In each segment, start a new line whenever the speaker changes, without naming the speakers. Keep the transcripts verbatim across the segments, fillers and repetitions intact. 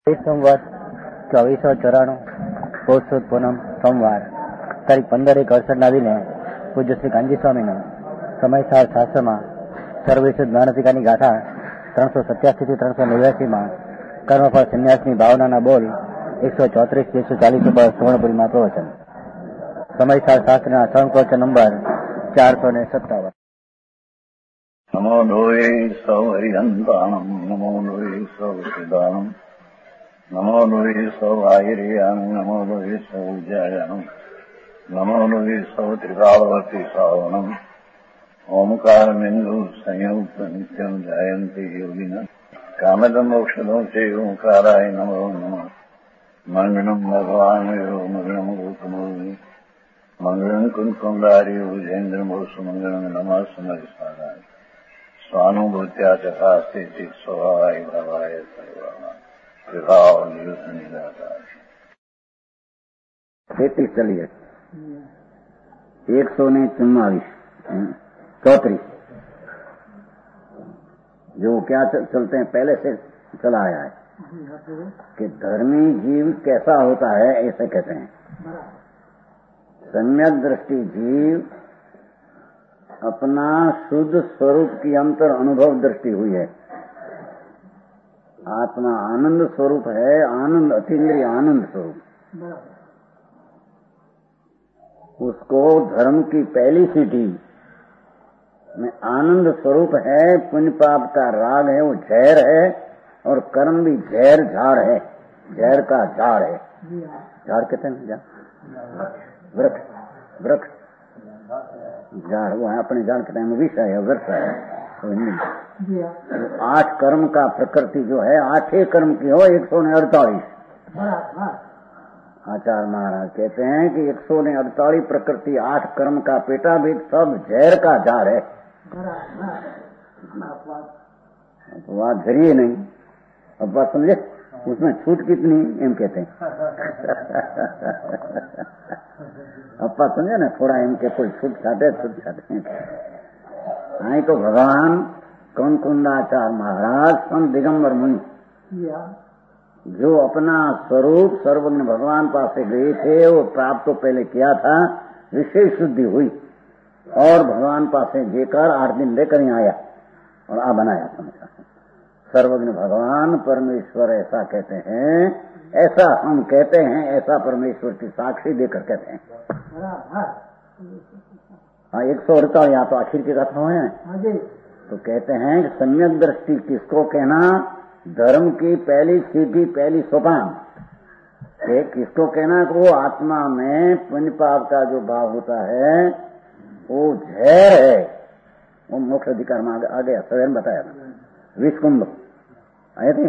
संवत ચોવીસો ચોરાણું પોષ સુદ પૂનમ સોમવાર તારીખ પંદર એક અડસઠના દિને પૂજ્ય શ્રી કાનજી સ્વામીનું સમયસાર શાસ્ત્રમાં સર્વવિશુદ્ધ જ્ઞાનસિકાની ગાથા ત્રણસો સત્યાસી થી ત્રણસો નેવ્યાસીમાં કર્મફળ સંન્યાસની ભાવનાના બોલ એકસો ચોત્રીસ થી એકસો ચાલીસ ઉપર સુવર્ણપુરીમાં પ્રવચન. સમયસાર શાસ્ત્રના સંપ્રવચન નંબર ચારસો ને સત્તાવન.
નમો લોહે સૌ હરિહંતાણમ નમો લોહે સૌ સિદાનમ નમો લોહે સૌ આયર્યામ નમો લોહે સૌ જયામ નમો લોહે સૌ ત્રિકાળવતી સાવનમ ઓમકાર બિંદુ સંયુક્ત નિત્યમ જયંતી યોગિન કામદમ ઔષધો છે ઓંકારાય નમો નમઃ. મંગળમ ભગવાન મંગળમ ગૌતમોની મંગળમ કુંકુંડારી ભુજેન્દ્રમો સુમંગળમ નમઃ સમરિસ્વારાય स्वानुभूत्या चकास्ते चित स्वभावाय भवाय सर्वमा विभाव नियुक्त निराकार.
तैतीस चलिए एक सौ ने चुम्मालीस चौतरीस जो क्या चलते हैं पहले से चला आया है कि धर्मी जीव कैसा होता है ऐसे कहते हैं. सम्यक दृष्टि जीव अपना शुद्ध स्वरूप की अंतर अनुभव दृष्टि हुई है. आत्मा आनंद स्वरूप है, आनंद अतीन्द्रिय आनंद स्वरूप. उसको धर्म की पहली सीढ़ी में आनंद स्वरूप है. पुण्य पाप का राग है, वो जहर है और कर्म भी जहर झाड़ है, जहर का झाड़ है. झाड़ कहते हैं वृक्ष, वृक्ष झाड़ वो है अपने झाड़ के टाइम में विष है, वृक्ष है. तो आठ कर्म का प्रकृति जो है आठे कर्म की हो एक सौ ने अड़तालीस. आचार्य महाराज कहते हैं कि एक सौ ने अड़तालीस प्रकृति आठ कर्म का पेटा भी सब जहर का झाड़ है. तो बात झरिए नहीं. अब बात समझे उसमें छूट कितनी एम कहते हैं. अपा समझे ना थोड़ा इनके कोई छूट छाटे छूट छाटे. आई तो भगवान कौन कुंडाचार्य महाराज संत दिगंबर मुनि जो अपना स्वरूप सर्वज्ञ भगवान पास गए थे वो प्राप्त तो पहले किया था. विशेष शुद्धि हुई और भगवान पास जेकर आठ दिन लेकर ही आया और आ बनाया समझा. सर्वज्ञ भगवान परमेश्वर ऐसा कहते हैं, ऐसा हम कहते हैं, ऐसा परमेश्वर की साक्षी देकर कहते हैं. हाँ एक सौ अड़तालीस यहाँ तो आखिर की कथा है. तो कहते हैं कि सम्यक दृष्टि किसको कहना? धर्म की पहली सीढ़ी पहली सोपान किसको कहना? कि वो आत्मा में पुण्य पाप का जो भाव होता है वो जहर है. वो मोक्ष अधिकार में आ गया सवेर बताया था. विषकुंभ आए थे.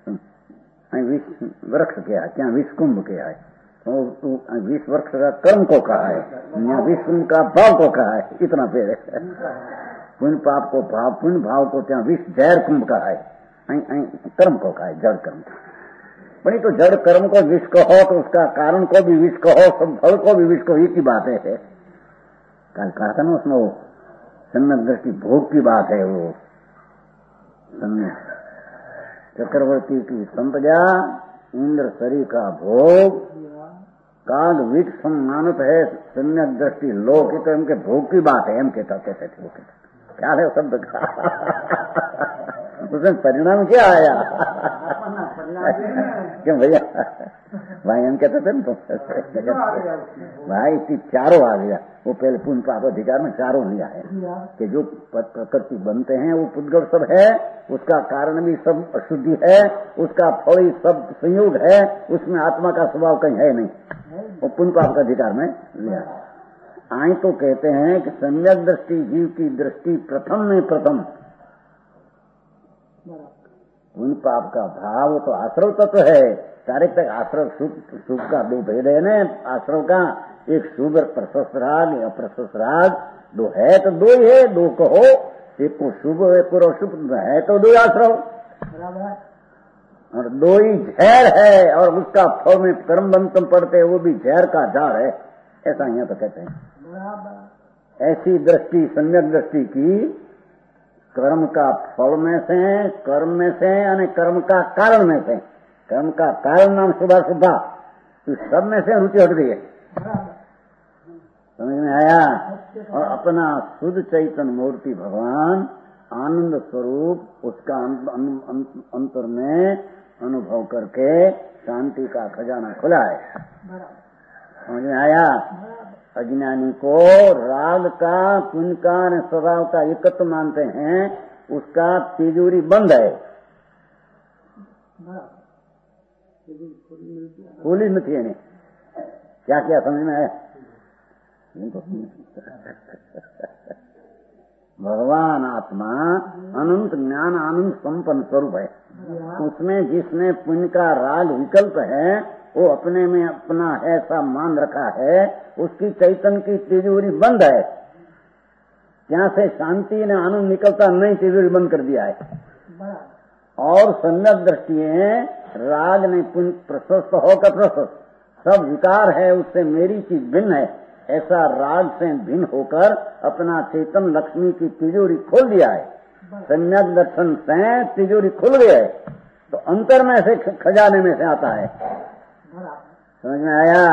विष वृक्ष क्या है, क्या विषकुंभ क्या है? तो विष वृक्ष का कर्म को कहा है, यहाँ विषकुंभ का भाव को कहा है. इतना पेड़ है. पुण्य पाप को भाव, पुण्य भाव को क्या विष जहर कुंभ कहा है. कर्म को कहा है जड़ कर्म. बड़ी तो जड़ कर्म को विष कहो तो उसका कारण को भी विष कहो, सब फल को भी विष कहो. एक ही बात है. कल कहा था ना उसमें वो सम्यक दृष्टि भोग की बात है. वो सम्यक चक्रवर्ती की संपदा इंद्र शरीर का भोग काल विट सम्मानित है. सम्यक दृष्टि लोक तो इनके भोग की बात है. एम कहता कहते थे वो कहता क्या है शब्द का. उसमें परिणाम क्या आया? क्यों भैया भाई हम कहते थे ना तो भाई चारों आ गया. वो पहले पुण्य पाप अधिकार में चारों नहीं आए कि जो प्रकृति बनते हैं वो पुद्गल सब है, उसका कारण भी सब अशुद्धि है, उसका फल ही सब संयोग है, उसमें आत्मा का स्वभाव कहीं है नहीं. वो पुण्य पाप का अधिकार में लिया. आई तो कहते हैं कि सम्यक दृष्टि जीव की दृष्टि प्रथम में प्रथम पुण्य पाप का भाव तो आश्रव तत्व है. सारे तक आश्रव सुख सुख का दो भेद है न. आश्रव का एक शुभ प्रशस्त राग, अप्रशस्त राग दो है तो दो ही है. दो कहो एक को शुभ एक को अशुभ है तो दो आश्रव और दो ही जहर है और उसका फल में कर्म बंधन पड़ते वो भी जहर का झाड़ है. ऐसा यहाँ तो कहते हैं. ऐसी दृष्टि सम्यक दृष्टि की कर्म का फल में से, कर्म में से यानी कर्म का कारण में से, कर्म का कारण नाम शुभा शुभा, तो सब में से रुचि हट गई है, समझ में आया। और अपना शुद्ध चैतन्य मूर्ति भगवान आनंद स्वरूप उसका अंतर में अनुभव करके शांति का खजाना खुला है, समझ में आया। अज्ञानी को राग का पुण्य का स्वभाव का एकत्व मानते हैं, उसका तिजोरी बंद है, खोली में थी नहीं, क्या क्या समझ में आया। भगवान आत्मा अनंत ज्ञान आनंद संपन्न स्वरूप है, उसमें जिसने पुण्य का राग विकल्प है वो अपने में अपना ऐसा मान रखा है, उसकी चैतन्य की तिजोरी बंद है, यहाँ से शांति ने आनंद निकलता नहीं, तिजोरी बंद कर दिया है। और सम्यक दृष्टि राग ने पुण्य प्रशस्त होकर प्रशस्त सब विकार है, उससे मेरी चीज भिन्न है, ऐसा राग से भिन्न होकर अपना चेतन लक्ष्मी की तिजोरी खोल दिया है। सम्यक दर्शन से तिजोरी खुल गई है, तो अंतर में से खजाने में से आता है, समझ में आया।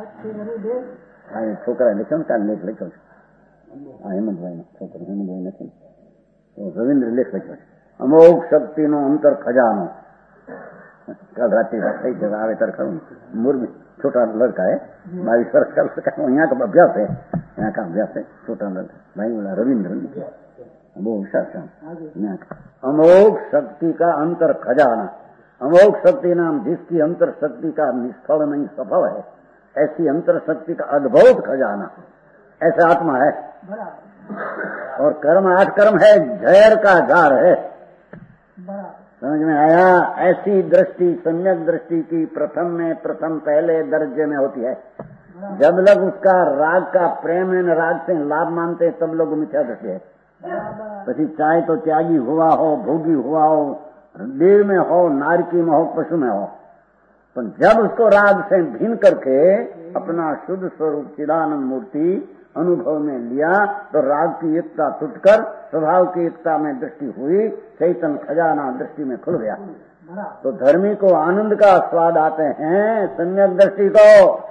छोकरा लिखो का लेख लिखो, हेमंत भाई छोकरा हेमंत भाई लिखो, रविन्द्र लेख लिखो, अमोघ शक्ति नो अंतर खजानो। कल रात्रि सही जगह आवे तर करूँ, मुर्गी छोटा लड़का है, बाईस वर्ष का लड़का, यहाँ का अभ्यास है, यहाँ का अभ्यास है, छोटा लड़का भाई बोला रविन्द्र, अमोघ शक्ति, अमोघ शक्ति का अंतर खजाना। अमोघ शक्ति नाम जिसकी अंतर शक्ति का निष्फल नहीं सफल है, ऐसी अंतर शक्ति का अद्भुत खजाना ऐसा आत्मा है। और कर्म आठ कर्म है, झैर का झार है, समझ में आया। ऐसी दृष्टि सम्यक दृष्टि की प्रथम में प्रथम पहले दर्जे में होती है। जब लोग उसका राग का प्रेम है, राग से लाभ मानते तब लोग मिथ्या दृष्टि है। પછી चाहे तो त्यागी हुआ हो, भोगी हुआ हो, देव में हो, नारकी में हो, पशु में हो, तो जब उसको राग से भिन्न करके अपना शुद्ध स्वरूप चिदानंद मूर्ति अनुभव में लिया तो राग की एकता टूटकर स्वभाव की एकता में दृष्टि हुई, चैतन्य खजाना दृष्टि में खुल गया। तो धर्मी को आनंद का स्वाद आते हैं, सम्यक दृष्टि को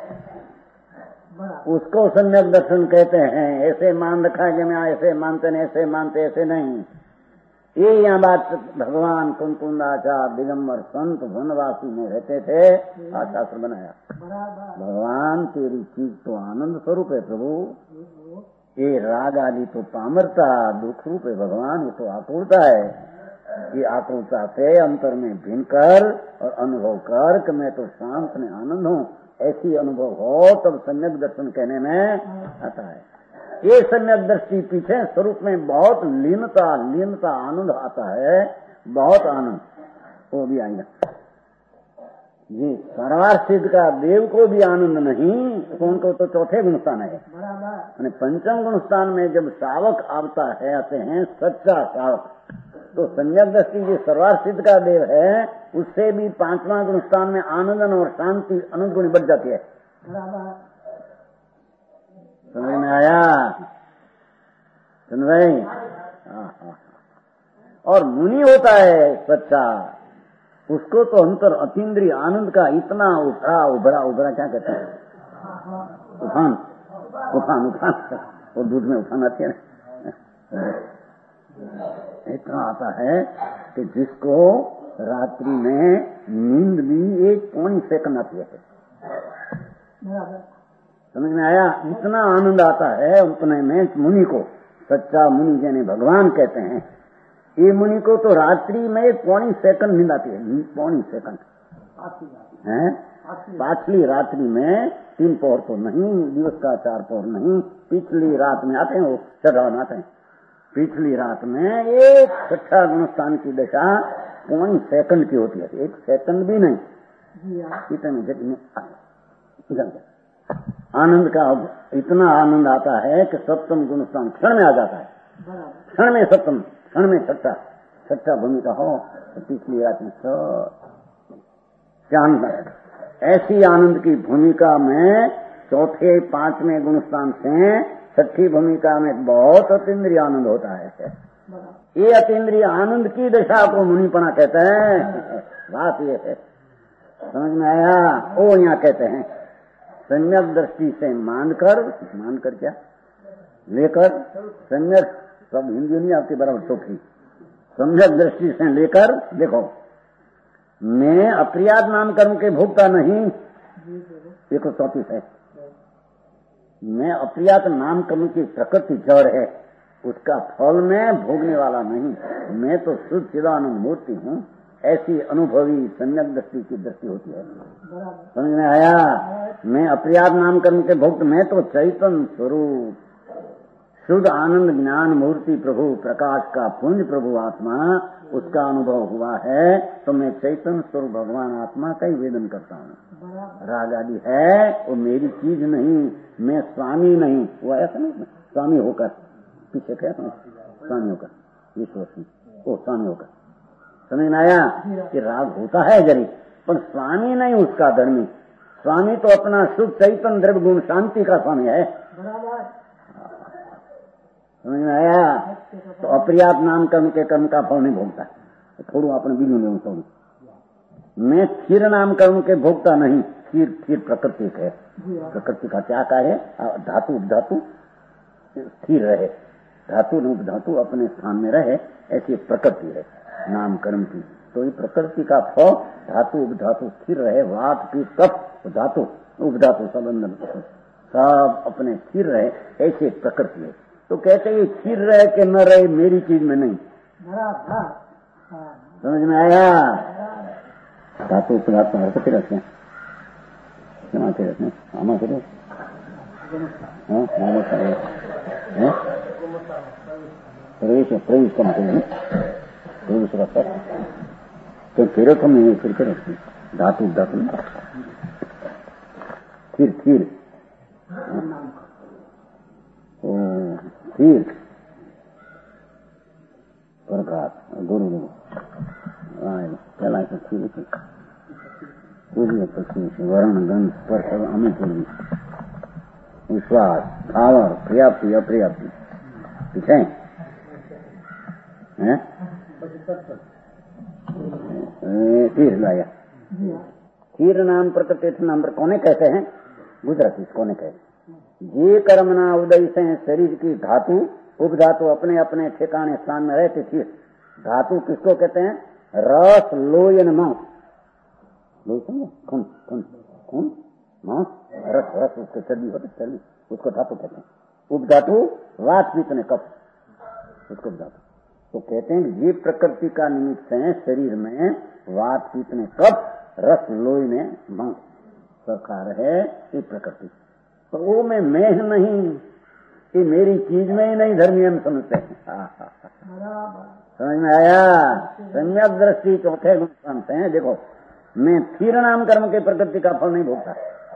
उसको सम्यक दर्शन कहते हैं। ऐसे मान रखा है कि मैं ऐसे मानते नहीं, ऐसे मानते ऐसे नहीं, ये यहाँ बात भगवान कुंकुंदाचार्य दिगंबर संत वनवासी में रहते थे, आज शास्त्र बनाया। भगवान तेरी चीज तो आनंद स्वरूप है प्रभु, ये राग आदि तो पामरता दुख रूप है भगवान, ये तो आकुलता है। ये आकुलता से अंतर में भिन्न कर और अनुभव कर कि मैं तो शांत में आनंद हूँ, ऐसी अनुभव हो तब सम्यक दर्शन कहने में आता है। ये सम्यक दृष्टि पीछे स्वरूप में बहुत लीनता लीनता आनंद आता है, बहुत आनंद वो भी आएगा। ये सर्वार सिद्ध का देव को भी आनंद नहीं, उनको तो चौथे गुणस्थान है। पंचम गुणस्थान में जब शावक आता है, आते हैं सच्चा शावक, तो सम्यक दृष्टि जो सर्वार सिद्ध का देव है उससे भी पांचवा गुणस्थान में आनंद और शांति अनंत गुणी बढ़ जाती है। समझ में आया सुन भाई। और मुनि होता है सच्चा, उसको तो अंतर अतीन्द्रिय आनंद का इतना उठा उभरा उभरा क्या कहते हैं, उफान उफान उफान और दूध में उफान आती है, इतना आता है कि जिसको रात्रि में नींद भी एक पौनी सेकंड आती है। समझ में आया, इतना आनंद आता है उतने में मुनि को, सच्चा मुनि जिन्हें भगवान कहते हैं, ये मुनि को तो रात्रि में पौनी सेकंड नींद आती है, पौनी सेकंड है। पाछली रात्रि में तीन पौर तो नहीं, दिवस का चार पौर नहीं, पिछली रात में आते हैं वो चढ़ावन आते हैं, पिछली रात में एक छठा गुणस्थान की दशा पौनी सेकंड की होती है, एक सेकंड भी नहीं, इतने आनंद का इतना आनंद आता है कि सप्तम गुणस्थान क्षण में आ जाता है, क्षण में सप्तम, क्षण में छठा, छठा भूमिका हो तो पिछली रात में सब ऐसी आनंद की भूमिका में चौथे पांचवें गुणस्थान से छठी भूमिका में बहुत अतीन्द्रिय आनंद होता है। ये अतीन्द्रिय आनंद की दशा को मुनिपना कहते हैं। बात ये है समझ में आया? वो यहाँ कहते हैं सम्यक दृष्टि से मानकर, मानकर क्या लेकर, सम्यक सब हिंदी नहीं आती बराबर चौकी, सम्यक दृष्टि से लेकर देखो, मैं अप्रियाद नाम कर्म के भोगता नहीं, एक सौ चौतीस है, मैं अप्रियात नाम कर्म की प्रकृति जड़ है, उसका फल में भोगने वाला नहीं, मैं तो शुद्ध चिदानंद मूर्ति हूँ, ऐसी अनुभवी सम्यक दृष्टि की दृष्टि होती है। समझ में आया? मैं अप्रियात नाम कर्म के भोक्त, मैं तो चैतन्य स्वरूप शुद्ध आनंद ज्ञान मूर्ति प्रभु प्रकाश का पुंज प्रभु आत्मा, उसका अनुभव हुआ है, तो मैं चैतन्य स्वरूप भगवान आत्मा का ही वेदन करता हूँ। राग आदि है वो मेरी चीज नहीं, मैं स्वामी नहीं, वो ऐसा नहीं स्वामी होकर पीछे कहते हैं स्वामी होकर विश्वसी वो स्वामी होकर। समझ में आया कि राग होता है जरी, पर स्वामी नहीं उसका धर्मी, स्वामी तो अपना शुद्ध चैतन्य द्रव्य गुण शांति का स्वामी है। समझ में आया? तो अप्रियात नाम कर्म के कर्म का फल नहीं भोगता, थोड़ा अपने बीजू ले थोड़ी। मैं स्थिर नाम कर्म के भोगता नहीं, स्थिर स्थिर प्रकृति है, प्रकृति का क्या का है, धातु उपधातु स्थिर रहे, धातु उपधातु अपने स्थान में रहे, ऐसी प्रकृति है नाम कर्म की। तो ये प्रकृति का फल धातु उपधातु स्थिर रहे, वात पीठ कफ धातु उपधातु सब सब अपने स्थिर रहे, ऐसे प्रकृति है। तो कहते हैं स्थिर रहे कि न रहे मेरी चीज में नहीं। समझ में आया? धातु उपधातु हरकते रखते हैं, जमाते रहते हैं, आमा करो प्रवेश प्रवेश का मतलब प्रवेश रखता है, तो फिर हम नहीं फिर के रखते धातु धातु फिर फिर फिर प्रकाश गुरु गुरु चला तो फिर सूर्य पक्षी वर्ण गंध स्पर्श अमित विश्वास भावर पर्याप्ति अपर्याप्ति ठीक है, फिर लाया फिर नाम प्रकृति नाम पर कोने कहते हैं, गुजराती कोने कहते हैं। जे कर्मना उदय से शरीर की धातु उपधातु अपने अपने ठिकाने स्थान में रहते थे। धातु किसको कहते हैं? रस लोयन मांस, लोई समझे, खून खून खून मांस रस रस उसको चर्बी होती चर्बी, उसको धातु कहते हैं। उपधातु वात पीतने कफ, उसको धातु। तो कहते हैं ये प्रकृति का निमित्त है शरीर में वात पीतने कफ रस लोई ने मांस सरकार है ये प्रकृति। तो वो में मैं नहीं, ये मेरी चीज में ही नहीं धर्मी हम समझते हैं। समझ में आया? सम्यक दृष्टि चौथे गुण समझते हैं। देखो मैं फिर नाम कर्म के प्रकृति का फल नहीं भोगता,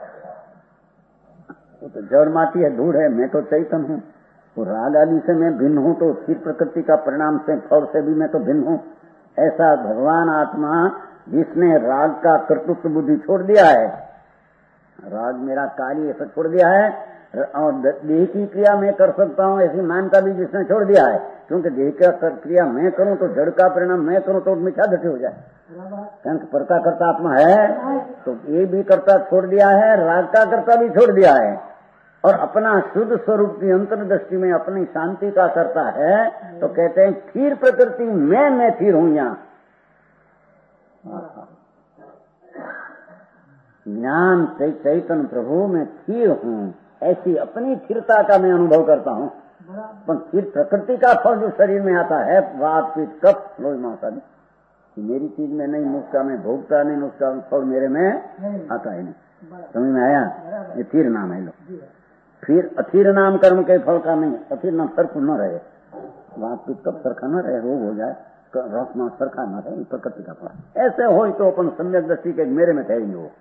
वो तो जड़ माटी है धूड़ है, मैं तो चैतन्य हूँ। तो राग आदि से मैं भिन्न हूँ, तो फिर प्रकृति का परिणाम से फल से भी मैं तो भिन्न हूँ। ऐसा भगवान आत्मा जिसने राग का कर्तृत्व बुद्धि छोड़ दिया है, राग मेरा कार्य ऐसा छोड़ दिया है, और देह की क्रिया मैं कर सकता हूँ ऐसी मान्यता भी जिसने छोड़ दिया है, क्योंकि देह का क्रिया मैं करूँ तो जड़ का परिणाम मैं करूँ तो मिथ्या दृष्टि हो जाए। कारण परका कर्ता आत्मा है, तो ये भी कर्ता छोड़ दिया है, राग का कर्ता भी छोड़ दिया है, और अपना शुद्ध स्वरूप की अंतर्दृष्टि में अपनी शांति का करता है। तो कहते हैं फिर प्रकृति मैं मैं फिर हूँ यहाँ। ज्ञान चैतन्य प्रभु मैं स्थिर हूँ, ऐसी अपनी स्थिरता का मैं अनुभव करता हूँ। पर फिर प्रकृति का फल जो शरीर में आता है, वात पित्त कफ लोई मांस आदि, मेरी चीज में नहीं, नुस्खा में भोगता नहीं, नुस्खा फल मेरे में आता है नहीं। समझ में आया? ये फिर नाम है लो। फिर अथिर नाम कर्म के फल का नहीं, अथिर नाम सर्प न रहे, वात पित्त कफ सरखा न रहे, रोग हो जाए, रस मांस सरखा न रहे, प्रकृति का फल ऐसे हो तो अपन सम्यक दृष्टि के मेरे में ठहरेंगे। वो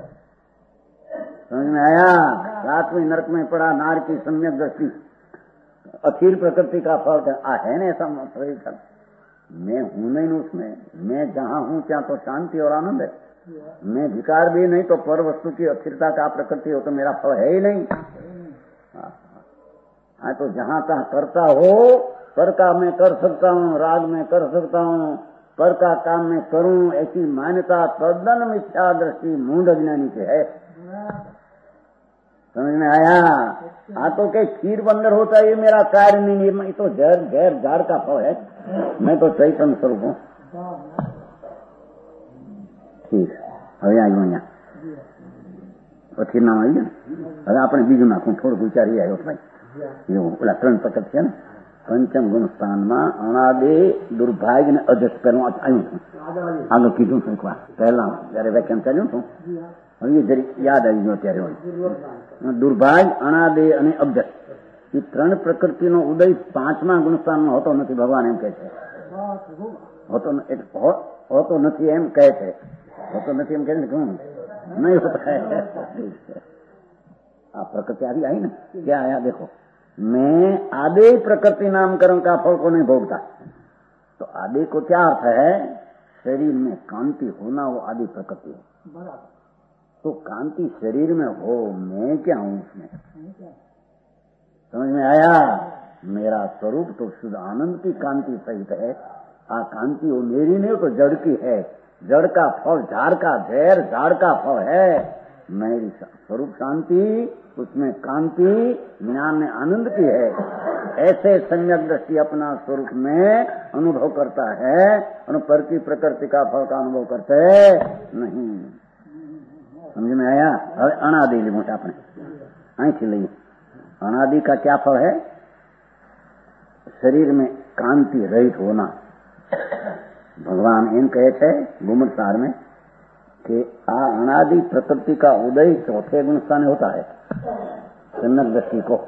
समझ में आया? सातवीं नरक में पड़ा नार की सम्यक दृष्टि, अखिल प्रकृति का फल है ना, ऐसा मतलब मैं हूं नहीं उसमें, मैं जहां हूं ત્યાં तो शांति और आनंद है। मैं विकार भी नहीं तो पर वस्तु की अस्थिरता का प्रकृति हो तो मेरा फल है ही नहीं। हाँ तो जहां तहाँ करता हो, पर का मैं कर सकता हूँ, राग में कर सकता हूँ, पर का काम मैं करूं, ऐसी मान्यता तद्दन मिथ्या दृष्टि मूढ़ अज्ञानी से है। समझ में आया? हाँ तो क्या खीर बंदर होता है ये मेरा कार्य नहीं, ये तो जहर जहर झाड़ का फल है, मैं तो चैतन्य स्वरूप हूँ। ठीक હવે આવ્યું અહીંયા પછી નામ આવી ગયું। હવે આપણે બીજું નાખું, થોડુંક વિચારી આવ્યો ભાઈ। એવું ઓલા ત્રણ પ્રકટ છે ને પંચમ ગુણ સ્થાનમાં અણાદે દુર્ભાગ્ય ને અજસ પહેલું આવ્યું હતું, આગળ કીધું છું એક વાર પહેલા જયારે વ્યાખ્યાન ચાલ્યું હતું, હવે જરી યાદ આવી ગયું અત્યારે હોય। દુર્ભાગ્ય, અણાદે અને અબજસ એ ત્રણ પ્રકૃતિનો ઉદય પાંચમા ગુણસ્થાનમાં હોતો નથી, ભગવાન એમ કહે છે। હોતો નથી એમ કહે છે, હોતો નથી એમ કહે છે ઘણું नहीं होता है। आप प्रकृति आदि आई ना, क्या आया देखो, मैं आदि प्रकृति नामकरण का फल को नहीं भोगता। तो आदि को क्या अर्थ है? शरीर में कांति होना, वो आदि प्रकृति है। तो कांति शरीर में हो, मैं क्या हूं उसमें? समझ में आया? मेरा स्वरूप तो शुद्ध आनंद की कांति सहित है। आ कांति वो मेरी नहीं, तो जड़ की है। जड़ का फल झाड़ का जहर, झाड़ का फल है। मेरी स्वरूप शांति, उसमें कांति ज्ञान में आनंद की है। ऐसे सम्यक दृष्टि अपना स्वरूप में अनुभव करता है और पर की प्रकृति का फल का अनुभव करते नहीं। समझ में आया? હવે અનાદિ લીધું છે આપણે, અહીંથી લઈએ। अनादि का क्या फल है? शरीर में कांति रहित होना। भगवान एम कहे थे गुमत सार में कि आ अनादि प्रकृति का उदय चौथे गुण स्थान होता है सम्यक दृष्टि को।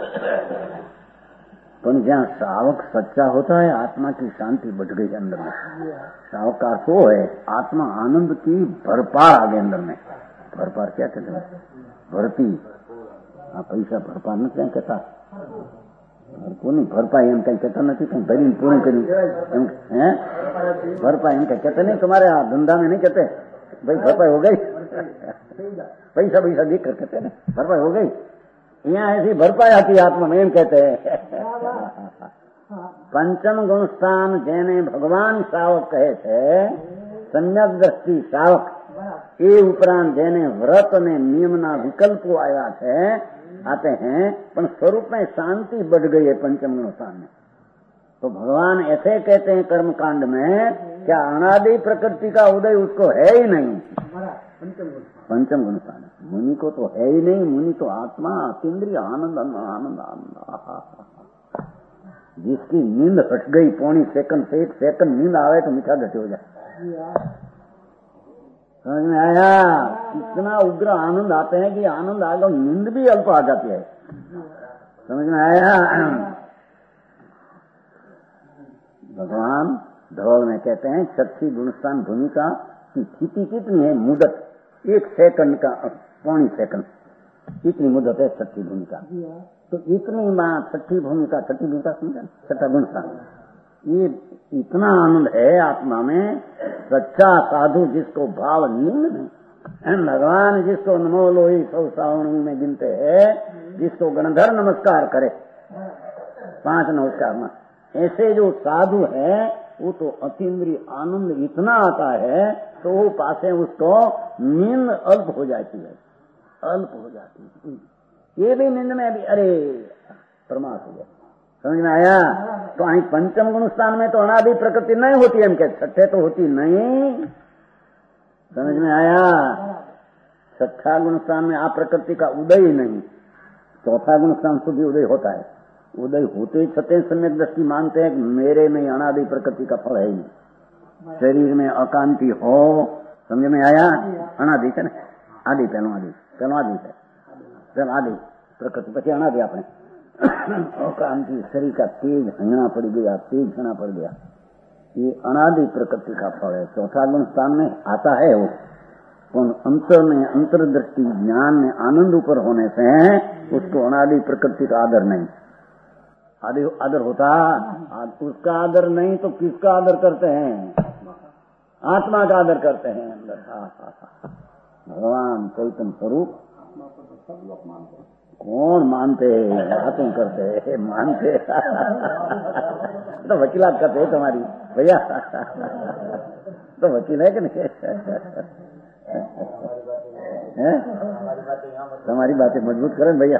पर जहाँ श्रावक सच्चा होता है, आत्मा की शांति बढ़ गई अंदर में। श्रावक का अर्थ वो है आत्मा आनंद की भरपार आ गई अंदर में। भरपार क्या कहते हैं? भरती। आ पैसा भरपार न क्या कहता, કોની ભરપાઈ એમ કઈ કહેતા નથી, કઈ ભરીને પૂરી કરી એમ હે ભરપાઈ એમ કઈ કહેતા નહીં। तुम्हारे धंधा में नहीं कहते भाई भरपाई हो गई, पैसा पैसा देख कर कहते हैं भरपाई हो गई। यहाँ ऐसी भरपाई आती आत्मा में, एम कहते हैं। पंचम गुण स्थान जेने भगवान श्रावक कहे थे, सम्यक दृष्टि श्रावक એ ઉપરાંત જેને વ્રત અને નિયમના વિકલ્પો આવ્યા છે आते हैं, पर स्वरूप में शांति बढ़ गई है पंचम गुण स्थान में। तो भगवान ऐसे कहते हैं कर्म कांड में, क्या अनादि प्रकृति का उदय उसको है ही नहीं। पंचम गुण स्थान मुनि को तो है ही नहीं। मुनि तो आत्मा अतीन्द्रिय आनंद आनंद आनंद। जिसकी नींद हट गई पौनी सेकंड से एक सेकंड नींद आवे तो मीठा घटे हो जाए। समझ में आया? इतना उग्र आनंद आते हैं कि आनंद आ गया, नींद भी अल्प आ जाती है। समझ में आया? भगवान धवल में कहते हैं छठी गुणस्थान भूमिका की स्थिति कितनी है? मुदत एक सेकंड का, पौनी सेकंड इतनी मुदत है छठी भूमिका। तो इतनी बात छठी भूमिका, छठी भूमिका समझा, छठा गुणस्थान, ये इतना आनंद है आत्मा में। सच्चा साधु जिसको भाव नींद में, भगवान जिसको नमो लोही सौ सावण में गिनते हैं, जिसको गणधर नमस्कार करे पांच नमस्कार में, ऐसे जो साधु है वो तो अतीन्द्रिय आनंद इतना आता है तो वो पासे उसको नींद अल्प हो जाती है, अल्प हो जाती है। ये भी नींद में भी अरे प्रमाद हो गया। समझ में आया? तो અહીં पंचम गुण स्थान में तो अनादि प्रकृति नहीं होती, हम कहते छठे तो होती नहीं। समझ में आया? छठा गुण स्थान में आप प्रकृति का उदय ही नहीं। चौथा गुण स्थान से भी उदय होता है। उदय होते छठे सम्यक दृष्टि मानते हैं कि मेरे में अनादि प्रकृति का फल है ही नहीं। शरीर में अकांति हो, समझ में आया? अनादि है ना, आदि पहलो आदि पहलो आदि है, पहलो आदि प्रकृति પછી अनादि આપણે अकांति शरीर का तेज हंगना पड़ गया, तेज हंगना पड़ गया, ये अनादि प्रकृति का फल है। चौथा गुण स्थान में आता है वो, कौन अंतर में अंतर्दृष्टि ज्ञान में आनंद ऊपर होने से उसको अनादि प्रकृति का आदर नहीं। आदि आदर होता, उसका आदर नहीं तो किसका आदर करते हैं? आत्मा का आदर करते हैं अंदर। भगवान चैतन्य स्वरूप कौन मानते बातें करते मानते तो वकीलात करते है तुम्हारी भैया तो वकील है कि नहीं है? तुम्हारी बातें मजबूत करें भैया।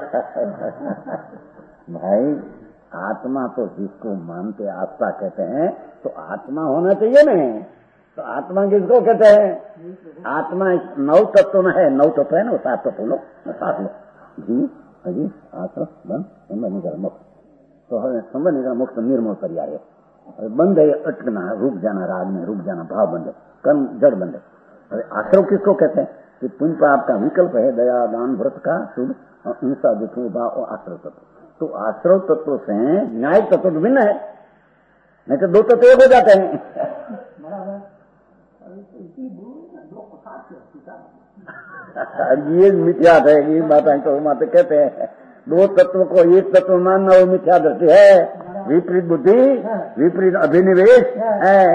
भाई आत्मा तो जिसको मानते आत्मा कहते हैं तो आत्मा होना चाहिए नहीं। तो आत्मा किसको कहते हैं? आत्मा नौ तत्व में है, नौ तत्व है ना, सात तत्व लो सात लो जी अजी आत्मा बंद संबंध निकल मुक्त तो संबंध निकल मुक्त निर्मल पर्याय बंद है, अटकना रुक जाना, राग में रुक जाना, भाव बंद है, कर्म जड़ बंद है। अरे आश्रव किसको कहते हैं? कि पुण्य पाप का विकल्प है, दया दान व्रत का शुभ हिंसा दुख भाव और आश्रव तत्व। तो आश्रव तत्व से न्यायिक तत्व तो भिन्न है, नहीं तो दो तत्व एक हो जाते हैं। ये मिथ्या है, ये बात है तो माते कहते हैं दो तत्व को एक तत्व मानना वो मिथ्या दृष्टि है, विपरीत बुद्धि विपरीत अभिनिवेश है।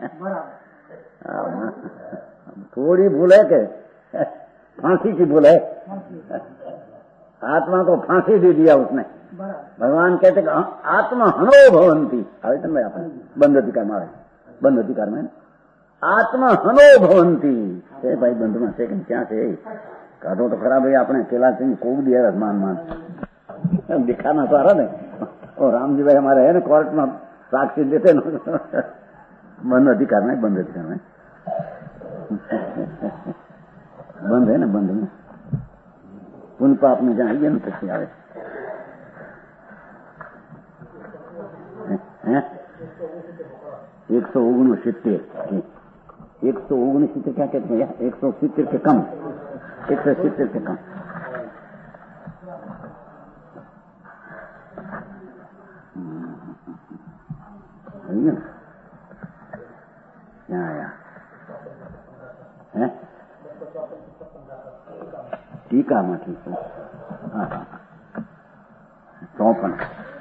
थोड़ी भूल है के फांसी की भूल है, आत्मा को फांसी दे दिया उसने। भगवान कहते आत्मा हनो भवंती आवे तो मैं अपने बंद अधिकार मारे बंद अधिकार में आत्मा हनो भवंती है भाई बंद में से क्या से काटो तो खराब है आपने केला सिंह कोक दिया रसमान मान दिखाना तो आ रहा नहीं। और राम जी भाई हमारे है ना कोर्ट में साक्षी देते ना बंद अधिकार में बंद अधिकार में बंद है ना बंद में पुण्य पाप में जाएंगे ना कैसे आवे एक सौ ओगन सित्तेर एक सौ ओगन सित्तेर क्या कहते हैं? एक सौ सित्तेर के कम एक सौ सित्तेर के कम क्या आया है? टीका में ठीक है चौपन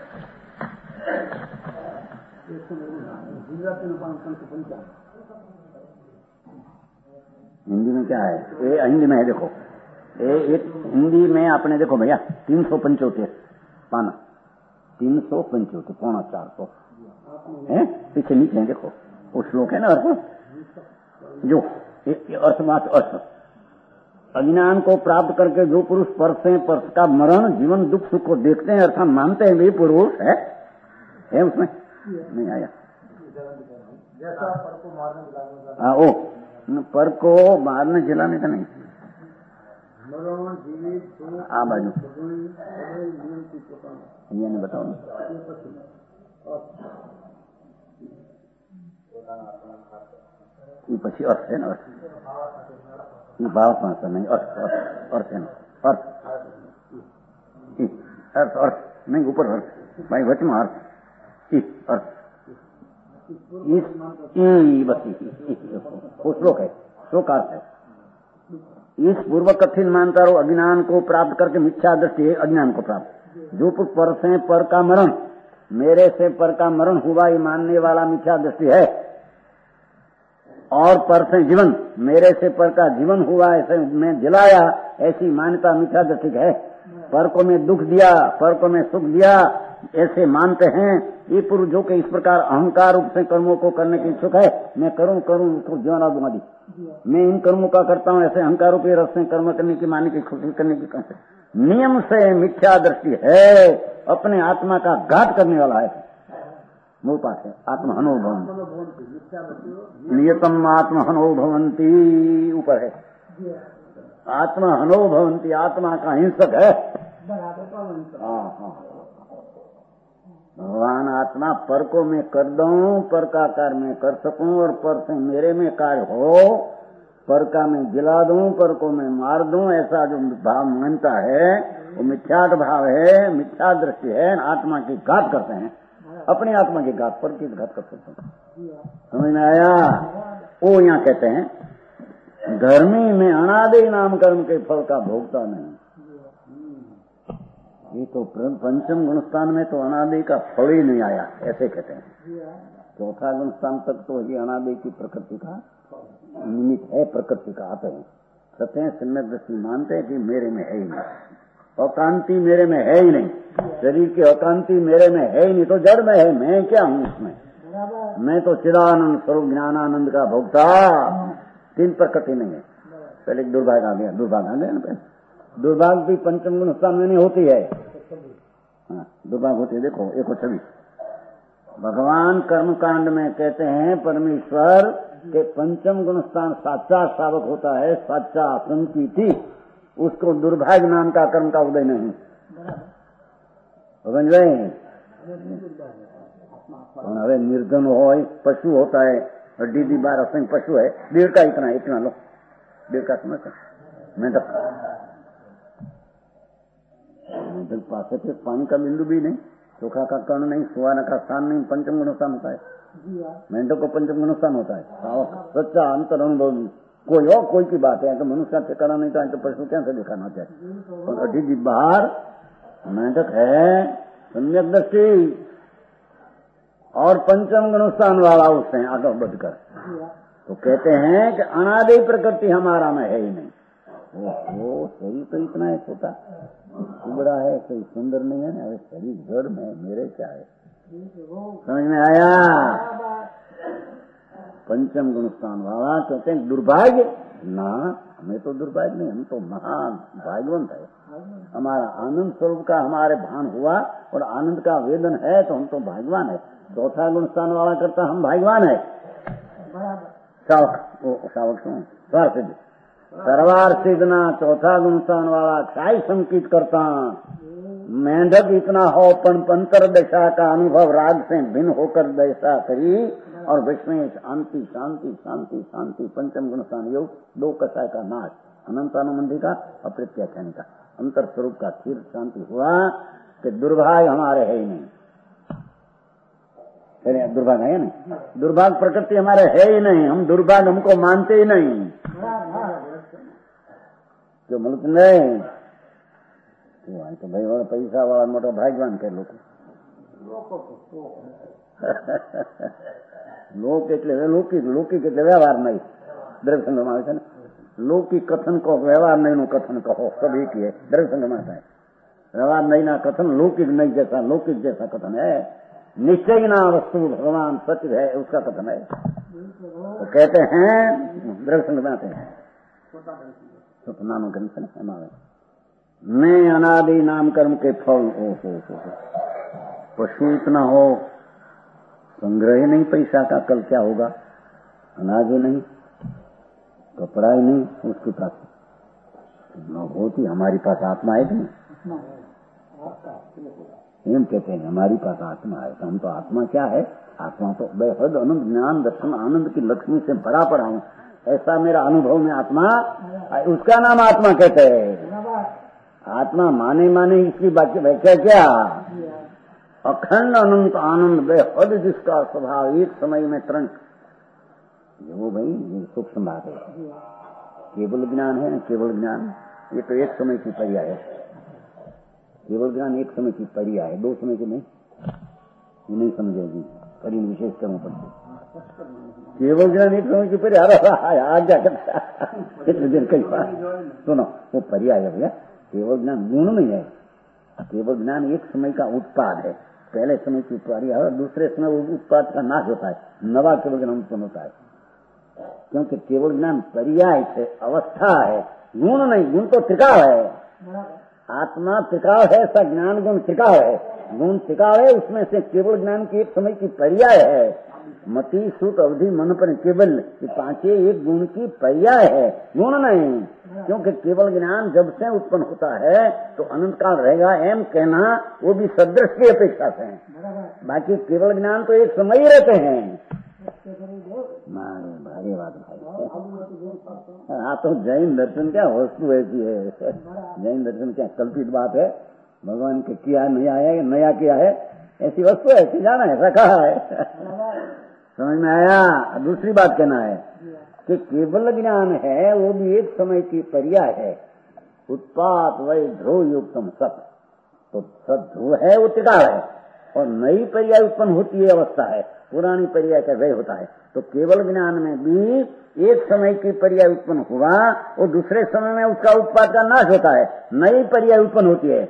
हिंदी में क्या है? ए, हिंदी में है देखो ए, एक हिंदी में आपने देखो भैया तीन सौ पंचोतेर पाना तीन सौ पंचोतेर पौना चार सौ है पीछे नीचे है देखो वो श्लोक है ना अर्थ जो अर्थमात अर्थ अज्ञान को प्राप्त करके जो पुरुष परस से परस का मरण जीवन दुख सुख को देखते हैं अर्थात मानते हैं वे पुरुष है, है उसमें नहीं आया हाँ ओ पर को मारने जिलाने का नहीं आ बाजू ये नहीं बताओ ये पछी अर्थ है ना अर्थ ये भाव पास नहीं अर्थ अर्थ अर्थ है ना अर्थ अर्थ अर्थ नहीं ऊपर अर्थ भाई वच में अर्थ अर्थ इस बस वो श्लोक है श्लोक अर्थ है इस पूर्व कथिन मानता रहो अज्ञान को प्राप्त करके मिथ्या दृष्टि है अज्ञान को प्राप्त जो पर से पर का मरण मेरे से पर का मरण हुआ ये मानने वाला मिथ्या दृष्टि है और पर से जीवन मेरे से पर का जीवन हुआ ऐसे मैं जिलाया ऐसी मान्यता मिथ्या दृष्टि है। पर को मैं दुख दिया पर को मैं सुख दिया ऐसे मानते हैं ये पुरुष जो कि इस प्रकार अहंकार रूप से कर्मों को करने की इच्छुक है मैं करूं करूं उसको जीवना दूंगा दी मैं इन कर्मों का करता हूं ऐसे अहंकार रूपी रस से कर्म करने की माने की खुशी करने की नियम से मिथ्या दृष्टि है अपने आत्मा का घात करने वाला है। मूल पाठ है आत्मा हनो भवंती नियतम आत्मा हनो भवंती ऊपर है आत्मा हनो भवंती आत्मा का हिंसक है। हाँ हाँ भगवान आत्मा पर को मैं कर दूं पर का कार्य मैं कर सकूं और पर से मेरे में कार्य हो पर का मैं जिला दूं पर को मैं मार दूं ऐसा जो भाव मानता है वो मिथ्यात भाव है मिथ्या दृष्टि है आत्मा की घात करते हैं अपनी आत्मा की घात पर की घात कर सकते हैं। समझ में आया? वो यहाँ कहते हैं धर्मी में अनादि नाम कर्म के फल का भोगता नहीं। ये तो पंचम गुणस्थान में तो अनादि का फल ही नहीं आया ऐसे कहते हैं। चौथा गुणस्थान तक तो ये अनादि की प्रकृति का निमित्त है प्रकृति का आते हैं सत्य सम्यक दृष्टि मानते हैं कि मेरे में है ही नहीं अकांति मेरे में है ही नहीं, शरीर की अकांति मेरे में है ही नहीं, तो जड़ में है, मैं क्या हूँ उसमें? मैं तो चिदानंद स्वरूप ज्ञानानंद का भोक्ता। तीन प्रकृति नहीं है। पहले एक दुर्भाग आ गया, दुर्भाग आ गया ना पहले। दुर्भाग भी पंचम गुण स्थान में नहीं होती है। हाँ, दुर्भाग होती है। देखो एक और छवि भगवान कर्मकांड में कहते हैं परमेश्वर के पंचम गुण स्थान साचा सावक होता है, साचा संकीति, उसको दुर्भाग्य नाम का कर्म का उदय नहीं। समझ गए? હવે निर्धन हो, पशु होता है, हड्डी बार असंग पशु है, डेढ़ का इतना इतना लो, डेढ़ का समझ मैं तो मेंढक पास थे, पानी का बिंदु भी नहीं, चोखा का कर्ण नहीं, सुहाना का स्थान नहीं, पंचम गुणस्थान होता है। मेंढक को पंचम गुणस्थान होता है, सच्चा अंतर अनुभव कोई और कोई की बात है। तो मनुष्य का ठिकाना नहीं था तो पशु क्या से दिखाना चाहिए। और हड्डी बाहर मेंढक है सम्यक दृष्टि और पंचम गुणस्थान वाला उससे आगे बढ़कर तो कहते हैं कि अनादि प्रकृति हमारा में है ही नहीं। वो, वो शरीर तो इतना है छोटा, बड़ा है, कोई सुंदर नहीं है ना, शरीर जड़ में मेरे क्या है? समझ में आया? पंचम गुणस्थान वाला कहते हैं दुर्भाग्य ना, हमें तो दुर्भाग्य नहीं, हम तो महान भाग्यवंत है। हमारा आनंद स्वरूप का हमारे भान हुआ और आनंद का वेदन है तो हम तो भाग्यवान है। चौथा गुणस्थान वाला करता हम भाग्यवान है। सावक सावक सुन स्वर सिद्ध सरवार सिद्धना चौथा गुणस्थान वाला क्षय संकित करता। मेंढक इतना हो पण पंतर दशा का अनुभव राग से भिन्न होकर दशा करी और विस्मय शांति शांति शांति शांति पंचम गुणस्थान योग दो कषाय का नाश अनंतानुबंधी का अप्रत्याख्यान का अंतर स्वरूप का स्थिर शांति हुआ कि दुर्भाग्य हमारे है ही नहीं। दुर्भाग है नहीं, दुर्भाग प्रकृति हमारे है ही नहीं, हम दुर्भाग हमको मानते ही नहीं। जो मुल्क नहीं तो भाई वाला पैसा वाला मोटा भाग्यवान कह लोग लोक એટલે લૌકિક લૌકિક એટલે વ્યવહાર નહીં દ્રવ્યસંગમાં આવે છે ને લૌકિક કથન કહો વ્યવહાર નહીં નું કથન કહો सब एक ही है દ્રવ્યસંગમાં आता है व्यवहार नहीं ना कथन लौकिक नहीं जैसा लौकिक जैसा कथन है निश्चय ना वस्तु भगवान सत्य है उसका कथन है तो कहते हैं द्रव्यसंग में आते हैं नाम कर्म मैं अनादि नाम कर्म के फल ओ हो हो पशु इतना हो संग्रह ही नहीं पैसा का कल क्या होगा अनाज ही नहीं कपड़ा ही नहीं उसके पास न होती हमारी पास आत्मा है कि नहीं हम कहते हैं हमारी पास आत्मा है तो हम तो आत्मा क्या है आत्मा तो बेहद अनंत ज्ञान दर्शन आनंद की लक्ष्मी से भरा पड़ा हूँ ऐसा मेरा अनुभव में आत्मा उसका नाम आत्मा कहते हैं। आत्मा माने माने इसकी व्याख्या क्या अखंड अनंत आनंद बेहद जिसका स्वभाव एक समय में तुरंत वो भाई ये सूक्ष्म बात है। केवल ज्ञान है ना केवल ज्ञान ये तो एक समय की पर्याय है। केवल ज्ञान एक समय की पर्याय है दो समय की नहीं ये नहीं समझेगी पर इन विशेष कर्मों पर केवल ज्ञान एक समय की पर्याय आज्ञा करता कितने दिन कई बार सुनो वो पर्याय है भैया। केवल ज्ञान गुण नहीं है केवल ज्ञान एक समय का उत्पाद है पहले समय की पर्याय और दूसरे समय वो उत्पाद का नाश होता है नवा केवल ज्ञान उत्पन्न होता है क्योंकि केवल ज्ञान पर्याय से अवस्था है गुण नहीं गुण तो टिकाव है आत्मा टिकाव है ऐसा ज्ञान गुण टिकाव है गुण टिकाव है उसमें से केवल ज्ञान की एक समय की पर्याय है मति सुख अवधि मन पर केवल ये पांचे एक गुण की पर्याय है गुण नहीं क्योंकि केवल ज्ञान जब से उत्पन्न होता है तो अनंत काल रहेगा एम कहना वो भी सदृश की अपेक्षा से बाकी केवल ज्ञान तो एक समय ही रहते हैं। मारे भारी बात भाई हाँ तो जैन दर्शन क्या वस्तु ऐसी है जैन दर्शन क्या कल्पित बात है भगवान के किया नया है नया किया है ऐसी वस्तु है ऐसी जाना है ऐसा कहा है समझ में आया। दूसरी बात कहना है कि केवल ज्ञान है वो भी एक समय की पर्याय है उत्पात वही ध्रुव युक्तम सत तो सत ध्रुव है वो टिका है और नई पर्याय उत्पन्न होती है अवस्था है पुरानी पर्याय का व्यय होता है। तो केवल ज्ञान में भी एक समय की पर्याय उत्पन्न हुआ और दूसरे समय में उसका उत्पाद का नाश होता है, नई पर्याय उत्पन्न होती है।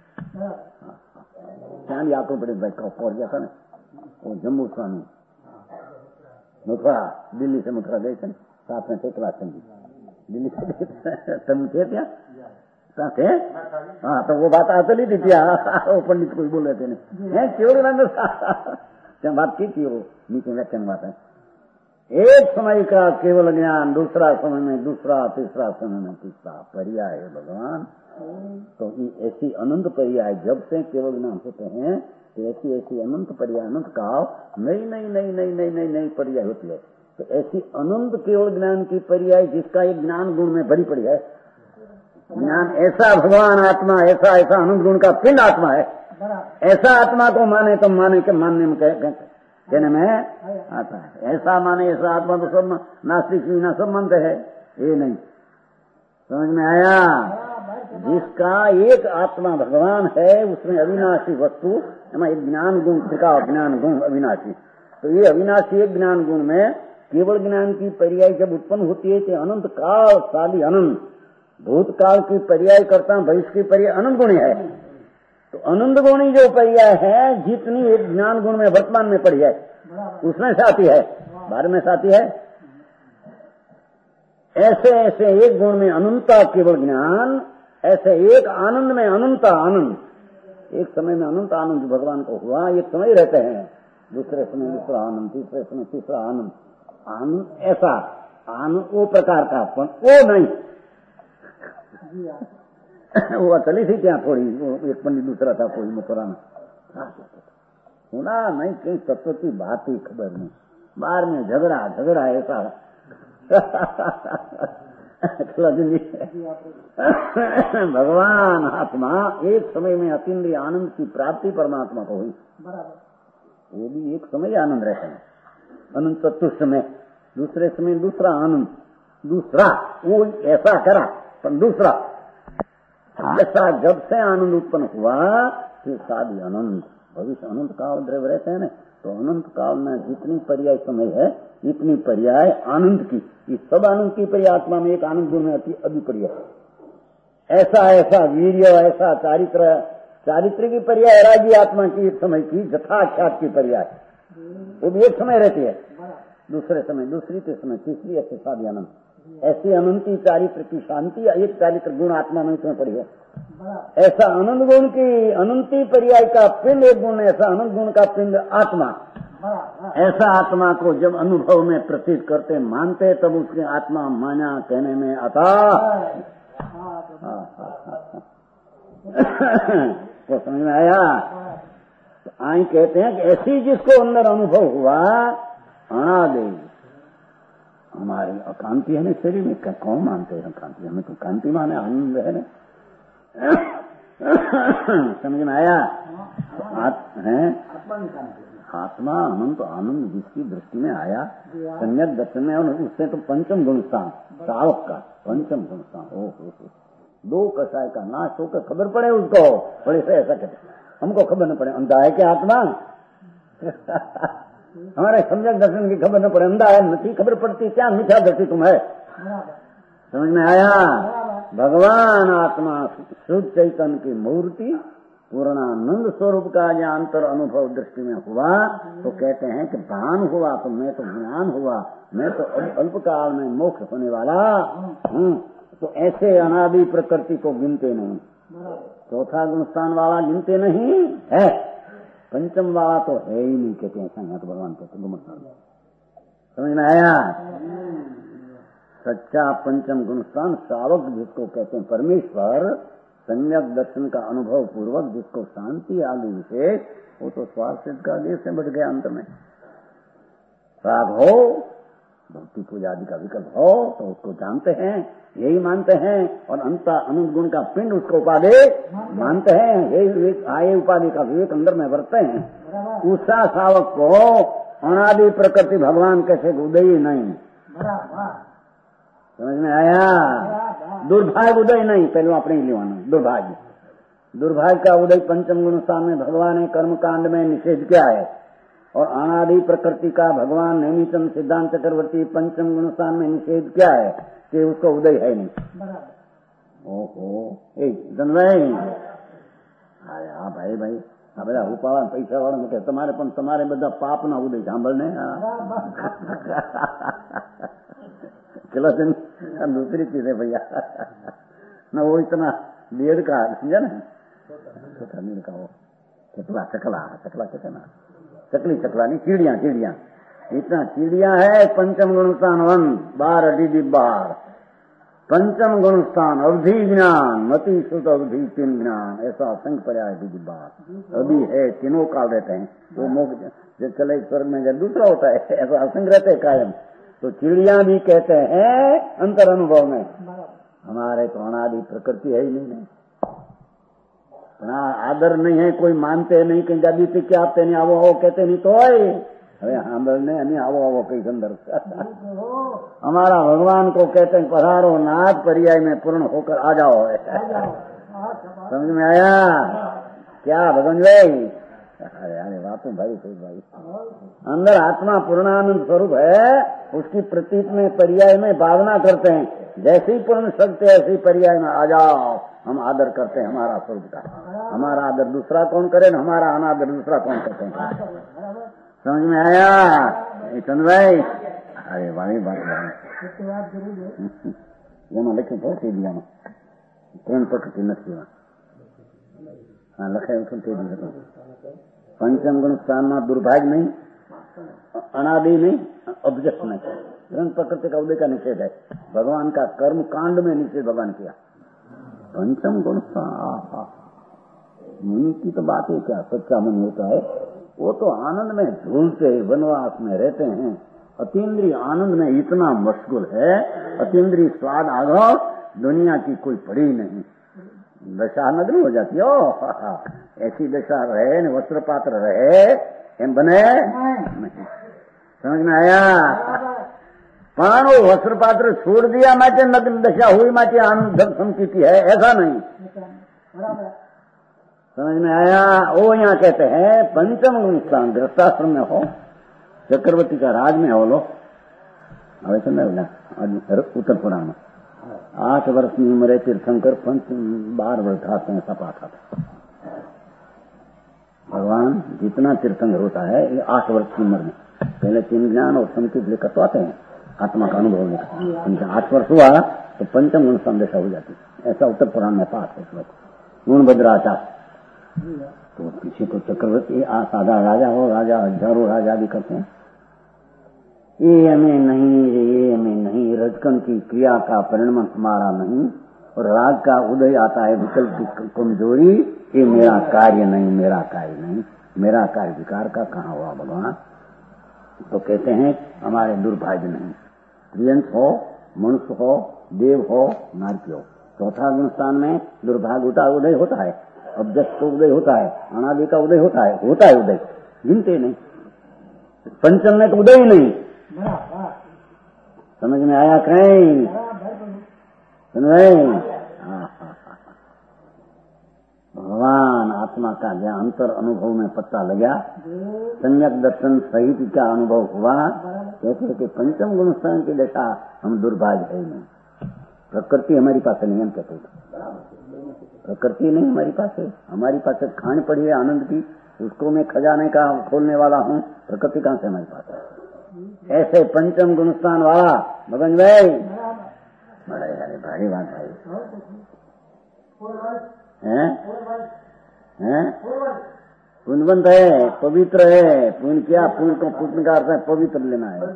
ध्यान याद पड़े भाई का पहुंच गया था ना वो जम्मू स्वामी मथुरा, दिल्ली से मथुरा गए थे, साथ में थे क्लासन जी, दिल्ली से तुम थे क्या साथ है? हाँ, तो वो बात आती थी क्या? वो पंडित कोई बोल रहे थे नहीं क्यों बात की थी वो नीचे व्याख्यान बात है। एक समय का केवल ज्ञान, दूसरा समय में दूसरा, तीसरा समय में तीसरा पर्याय है भगवान। तो ये ऐसी अनंत पर्याय जब से केवल ज्ञान होते हैं तो ऐसी ऐसी अनंत पर्याय, अनंत काल नई नई नई नई नई नई नई पर्याय होती है। तो ऐसी अनंत केवल ज्ञान की पर्याय जिसका एक ज्ञान गुण में भरी पड़ी है, ज्ञान ऐसा भगवान आत्मा, ऐसा ऐसा अनंत गुण का पिंड आत्मा है, ऐसा आत्मा को माने तो माने के मानने में कहने में आता है। ऐसा माने ऐसा आत्मा तो सब नास्तिक ना सब मानते हैं, ये नहीं समझ में आया। जिसका एक आत्मा भगवान है उसमें अविनाशी वस्तु, एक ज्ञान गुण का ज्ञान गुण अविनाशी। तो ये अविनाशी एक ज्ञान गुण में केवल ज्ञान की पर्याय जब उत्पन्न होती है तो अनंत काल साली अनंत, भूतकाल की पर्याय करता भविष्य की पर्याय अनंत गुणी है। तो अनंत गुणी जो पर्याय है जितनी एक ज्ञान गुण में वर्तमान में पड़ी है उसमें से आती है, बारह में से आती है। ऐसे ऐसे एक गुण में अनंता केवल ज्ञान, ऐसे एक आनंद में अनंता आनंद, एक समय में अनंत आनंद भगवान को हुआ, एक समय रहते हैं, दूसरे समय दूसरा आनंद, तीसरे समय तीसरा आनंद, आनंद ऐसा आनंद वो प्रकार का, वो नहीं वो चली थी क्या थोड़ी, वो एक पंडित दूसरा था कोई मथुरा में, सुना नहीं कहीं तत्व की बात ही खबर नहीं, बाहर में झगड़ा झगड़ा ऐसा भगवान आत्मा एक समय में अतीन्द्रिय आनंद की प्राप्ति परमात्मा को हुई, वो भी एक समय आनंद रहता है, अनंत चतुर्थ में, दूसरे समय दूसरा आनंद, दूसरा वो ऐसा करा पर दूसरा ऐसा जब से आनंद उत्पन्न हुआ फिर शादी अनंत, भविष्य अनंत काल द्रव्य रहते हैं ना। तो अनंत काल में जितनी पर्याय समय है इतनी पर्याय आनंद की, इस सब आनंद की पर्याय आत्मा में एक आनंद गुण में अति अभी पर्याय ऐसा ऐसा वीर्य, ऐसा चारित्र, चारित्र की पर्याय राजी आत्मा की एक समय की, जथाख्यात की पर्याय वो भी एक समय रहती है, दूसरे समय दूसरी, तीसरे तीसरी, ऐसे शादी अनंत, ऐसी अनंती चारित्र की शांति एक चारित्र गुण आत्मा में इसमें पड़ी है। ऐसा अनंत गुण की अनंती पर्याय का पिंड एक गुण, ऐसा अनंत गुण का पिंड आत्मा, ऐसा आत्मा को जब अनुभव में प्रतीत करते मानते तब उसके आत्मा माना कहने में आता। तो समझ में आया। तो आई कहते हैं कि ऐसी जिसको अंदर अनुभव हुआ अनादि, हमारी अकांति है ना शरीर में, कौन मानते हैं कांति, हमें तो कांति माने आनंद है ना, समझ में आया। है आत्मा अनंत आनंद जिसकी दृष्टि में आया सम्यक दर्शन में, और उससे तो पंचम गुण स्थान सावक का पंचम गुण स्थान, ओ दो कसाय का नाश होकर खबर पड़े उसको, बड़े से ऐसा कहते हमको खबर न पड़े, अंधा है क्या आत्मा हमारे सम्यक दर्शन की खबर न पड़े, अंधा है नहीं खबर पड़ती, क्या मिथ्या दृष्टि तुम है, समझ में आया। भगवान आत्मा शुद्ध चैतन्य की मूर्ति पूर्णानंद स्वरूप का या अंतर अनुभव दृष्टि में हुआ तो कहते हैं कि भान हुआ तो मैं तो ज्ञान हुआ, मैं तो अल्पकाल में मोक्ष होने वाला हूँ। तो ऐसे अनादि प्रकृति को गिनते नहीं, चौथा गुणस्थान वाला गिनते नहीं है, पंचम वाला तो है ही नहीं कहते हैं, तो भगवान कहते समझ में आया। सच्चा पंचम गुणस्थान सावक जिसको कहते हैं, परमेश्वर सम्यक दर्शन का अनुभव पूर्वक जिसको शांति आदि विशेष, वो तो स्वास्थ्य का देश से बढ़ गया अंत में, राग हो भक्ति पूजा आदि का विकल्प हो तो उसको जानते हैं, यही मानते हैं, और अंत अनंत गुण का पिंड उसको उपाधि मानते हैं, यही आये उपाधि का विवेक अंदर में बरतते हैं। उषा सावक को अनादि प्रकृति भगवान कैसे उदय नहीं, समझ में आया। दुर्भाग्य उदय नहीं, पहले अपने ही लेवाना दुर्भाग्य, दुर्भाग्य का उदय पंचम गुण स्थान में भगवान ने कर्म कांड में निषेध किया है, और अनादि प्रकृति का भगवान नेमिचंद सिद्धांत चक्रवर्ती पंचम गुण स्थान में निषेध क्या है कि उसका उदय है नहीं। ओहो भाई, अरे हाँ भाई भाई આ બધા ઉપાડા પૈસા વાળા મૂકે તમારે પણ તમારે બધા પાપ ના ઉદય સાંભળને चलो दूसरी चीज है भैया ना वो इतना डेढ़ का समझा ना छोटा नील का वो चकला चकला चकला कहते ना चकली चकला नहीं चिड़िया चिड़िया इतना चिड़िया है। पंचम गुण स्थान वन बार अडी बार पंचम गुण स्थान अवधि ज्ञान मति शुद्ध अवधि तीन ज्ञान ऐसा असंख्य पर्याय दीदी बात अभी है तीनों काल रहते हैं। वो मोक्ष जो चले स्वर्ग में जब दूसरा होता है ऐसा असंख्य रहते है कायम। तो चिड़िया भी कहते हैं अंतर अनुभव में हमारे तो अनादि प्रकृति है ही नहीं, आदर नहीं है, कोई मानते नहीं, कहीं जादी से क्या आपते नहीं आवो आवो कहते नहीं तो હવે સાંભળને અને આવો આવો કઈ સંદર્ભ हमारा भगवान को कहते हैं पधारो नाथ पर्याय में पूर्ण होकर आ जाओ। समझ में आया क्या भगवान भाई? अरे अरे बातों भाई भाई अंदर आत्मा पूर्णानंद स्वरूप है, उसकी प्रतीक में पर्याय में भावना करते हैं। जैसे ही पूर्ण सकते ऐसे ही पर्याय में आ जाओ, हम आदर करते हैं हमारा स्वरूप का। हमारा आदर दूसरा कौन करे न हमारा अनादर दूसरा कौन करते हैं। समझ में आया चंद भाई? अरे वाली बात એમાં લખ્યું તો તે દિયામાં ત્રણ પ્રકૃતિ નથી લખાયું હતું તે દિવસ पंचम गुण स्थान में दुर्भाग्य नहीं, अनादि नहीं, अब्जक्ट नहीं, ग्रंथ प्रकृति का उदय का निषेध है। भगवान का कर्म कांड में निषेध भगवान किया। पंचम गुण स्थान मुनि की तो बात है क्या, सच्चा मुनि होता है वो तो आनंद में झूलते वनवास में रहते हैं, अतीन्द्रिय आनंद में इतना मशगूल है, अतीन्द्रिय स्वाद आघो दुनिया की कोई पड़ी नहीं, दशा नगरी हो जाती हो। ऐसी दशा रहे न वस्त्र पात्र रहे एम बने नहीं। समझ में आया? पण वो वस्त्र पात्र छोड़ दिया माटे नग्न दशा हुई माटे आनंद संकीति है, ऐसा नहीं। समझ में आया? वो यहाँ कहते हैं पंचम गुण स्थान गृहस्थाश्रम में हो, चक्रवर्ती का राज में हो लो। હવે સમજાયું उत्तर पुराण में आठ वर्ष की उम्र है तीर्थंकर पंच बार वर्ष खाते हैं सपा खाता। भगवान जितना तीर्थंकर होता है ये आठ वर्ष की उम्र में पहले तीन ज्ञान और संकेत लेकर तो आते हैं आत्मा का अनुभव लेकर। आठ वर्ष हुआ तो पंचम गुण संदेशा हो जाती है, ऐसा उत्तर पुराण में पास है श्लोक। गुण भद्राचार तो पीछे तो चक्रवर्ती साधा राजा हो, राजा हजारों राजा भी करते हैं। ये हमें नहीं, ये हमें नहीं, रजकन की क्रिया का परिणाम हमारा नहीं, और राग का उदय आता है विकल्प की कमजोरी, ये मेरा कार्य नहीं, मेरा कार्य नहीं, मेरा कार्य विकार का कहाँ हुआ भगवान? तो कहते हैं हमारे दुर्भाग्य नहीं, प्रियंस हो, मनुष्य हो, देव हो, नारकी हो। चौथा गुण स्थान में दुर्भाग्य का उदय होता है, अब्जक्ट का उदय होता है, अनादि का उदय होता है, होता है उदय, गिनते नहीं। पंचम में तो उदय ही नहीं। समझ में आया कहीं? समझ? भगवान आत्मा का ज्ञान अंतर अनुभव में पता लगा, सम्यक दर्शन सहित क्या अनुभव हुआ, कहते कि पंचम गुण स्थान की दशा हम दुर्भाग्य है नहीं। प्रकृति हमारी पास नहीं, हम कहते प्रकृति नहीं हमारी पास है, हमारी पास खान पड़ी है आनंद की, उसको मैं खजाने का खोलने वाला हूँ, प्रकृति कहाँ से हमारे पास है? ऐसे पंचम गुण स्थान वाला भगवान भाई बड़े यारे भारी बात है हैं? हैं? पुण्यवंत है, पवित्र है। पुण्य क्या? पुण्य को पुण्य का अर्थ है पवित्र लेना है।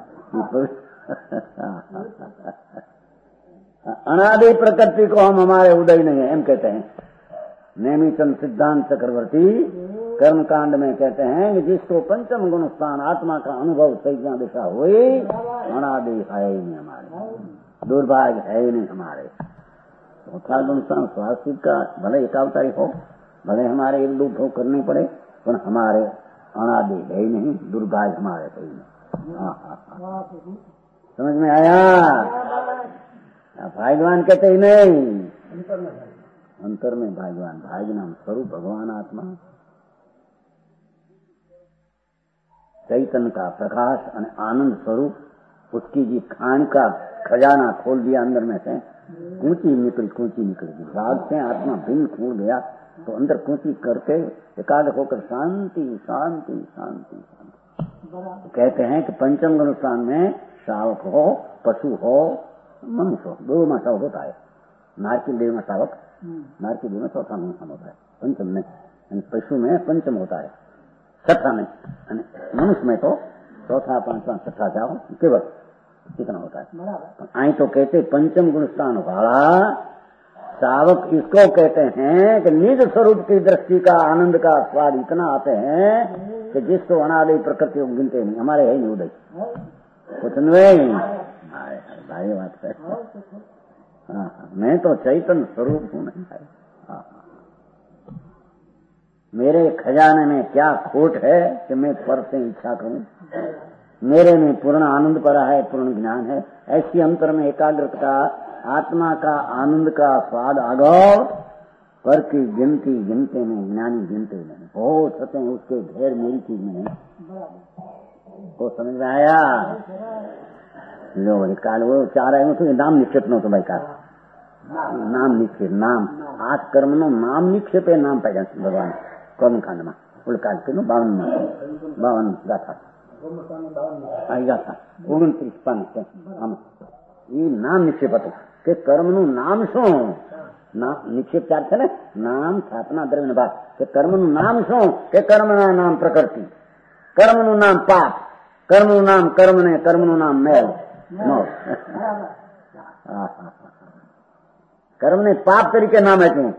अनादि प्रकृति को हम हमारे उदय नहीं है, हम कहते हैं। नेमिचंद सिद्धांत चक्रवर्ती कर्म कांड में कहते हैं कि जिसको पंचम गुण स्थान आत्मा का अनुभव सैज्ञा दिशा हुई, अनादि है ही नहीं हमारे, दुर्भाग्य है ही नहीं हमारे। चौथा गुण स्थान स्वास्थ्य का भले एकावतारी हो, भले हमारे एक दो भोग करने पड़े, पर हमारे अनादि है ही नहीं, दुर्भाग्य हमारे है ही नहीं। हाँ हाँ हाँ, समझ में आया? भाग्यवान कहते ही नहीं, अंतर में भाग्यवान, भाग्य नाम स्वरूप भगवान आत्मा। चैतन्य का प्रकाश और आनंद स्वरूप उसकी जी खान का खजाना खोल दिया अंदर में से, कूची निकली कूची निकली राग से आत्मा भिन्न खोल गया तो अंदर कूची करके एकाग्र होकर शांति शांति शांति शांति। कहते हैं कि पंचम गुण स्थान में शावक हो, पशु हो, मनुष्य हो, दो में शावक होता है। नार की देह में शावक, नार की देह में चौथा गुण स्थान होता है। पंचम में पशु में पंचम होता है, छठा में मनुष्य में तो चौथा पांचवा छठा जाओ केवल कितना होता है। आई तो कहते पंचम गुण स्थान वाला शावक इसको कहते हैं कि निज स्वरूप की दृष्टि का आनंद का स्वाद इतना आते हैं कि जिसको अनादि प्रकृति को गिनते नहीं। हमारे है नहीं उदय कुछ नहीं भाई बात है। हाँ, मैं तो चैतन्य स्वरूप हूँ नहीं है। हाँ, मेरे खजाने में क्या खोट है कि मैं पर से इच्छा करूं। मेरे में पूर्ण आनंद पड़ा है, पूर्ण ज्ञान है। ऐसी अंतर में एकाग्रता का आत्मा का आनंद का स्वाद आगाव पर की गिनती गिनते में ज्ञानी गिनते नहीं। बहुत सत्य उसके ढेर मेरी चीज में है। तो समझ में आया? लो काल वो चाह रहे हो तो नाम निक्षेप नो तो भाई का नाम निक्षेप नाम आठ कर्म नो नाम निक्षेप है। नाम पाया भगवान कर्म कांड में उल्काल के नो बावन में बावन गाथा आई गाथा ओगणत्रीस पांच ये नाम निक्षेप હતું કે કર્મનું નામ શું? નિક્ષેપ ચાર છે ને, નામ સ્થાપના દ્રવ્ય ભાગ કે કર્મનું નામ શું? કે કર્મના નામ પ્રકૃતિ, કર્મનું નામ પાપ, કર્મનું નામ કર્મ ને કર્મનું નામ મેલ મોક્ષ. કર્મ ને પાપ તરીકે નામ આપ્યું,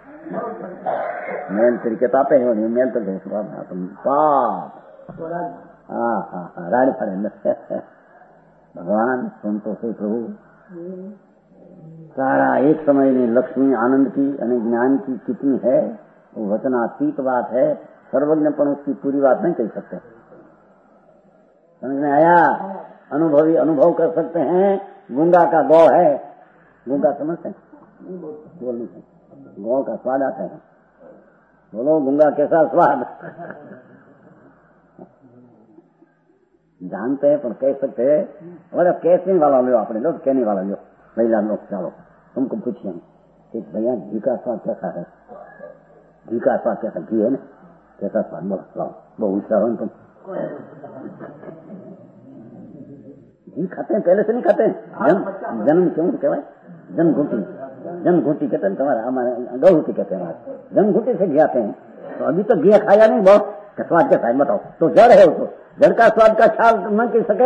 મેલ તરીકે તો આપે મેલ તો પાપ. હા હા હા રાડ પડે भगवान संतोष से प्रभु सारा एक समय में लक्ष्मी आनंद की અને ज्ञान की कितनी है वो वचनातीत बात है। सर्वज्ञपन उसकी पूरी बात नहीं कह सकते। समझ में आया? अनुभवी अनुभव कर सकते हैं। गूंगा का गौ है, गूंगा समझते हैं? गौ का स्वाद आता है। बोलो गूंगा कैसा स्वाद? जानते हैं पर कह सकते हैं। अगर कहने वाला लो अपने लो, कहने वाला लो महिला लोग चलो तुमको पूछिए कि भैया घी का स्वाद कैसा है? घी का स्वाद कैसा? घी है ना, कैसा स्वाद? बोलो लाओ बहुत ऊंचा हो तुम। घी खाते हैं पहले से नहीं खाते हैं? जन्म क्यों कहवाय? जन्म घूटी, जन्म घूटी कहते हैं तुम्हारा, हमारे गौहूटी कहते हैं। जन्म घूटी से घी आते हैं तो अभी तो घी खाया नहीं बहुत स्वाद कैसा है बताओ? तो जड़ है उसको, जड़ का स्वाद का ख्याल न कर सके।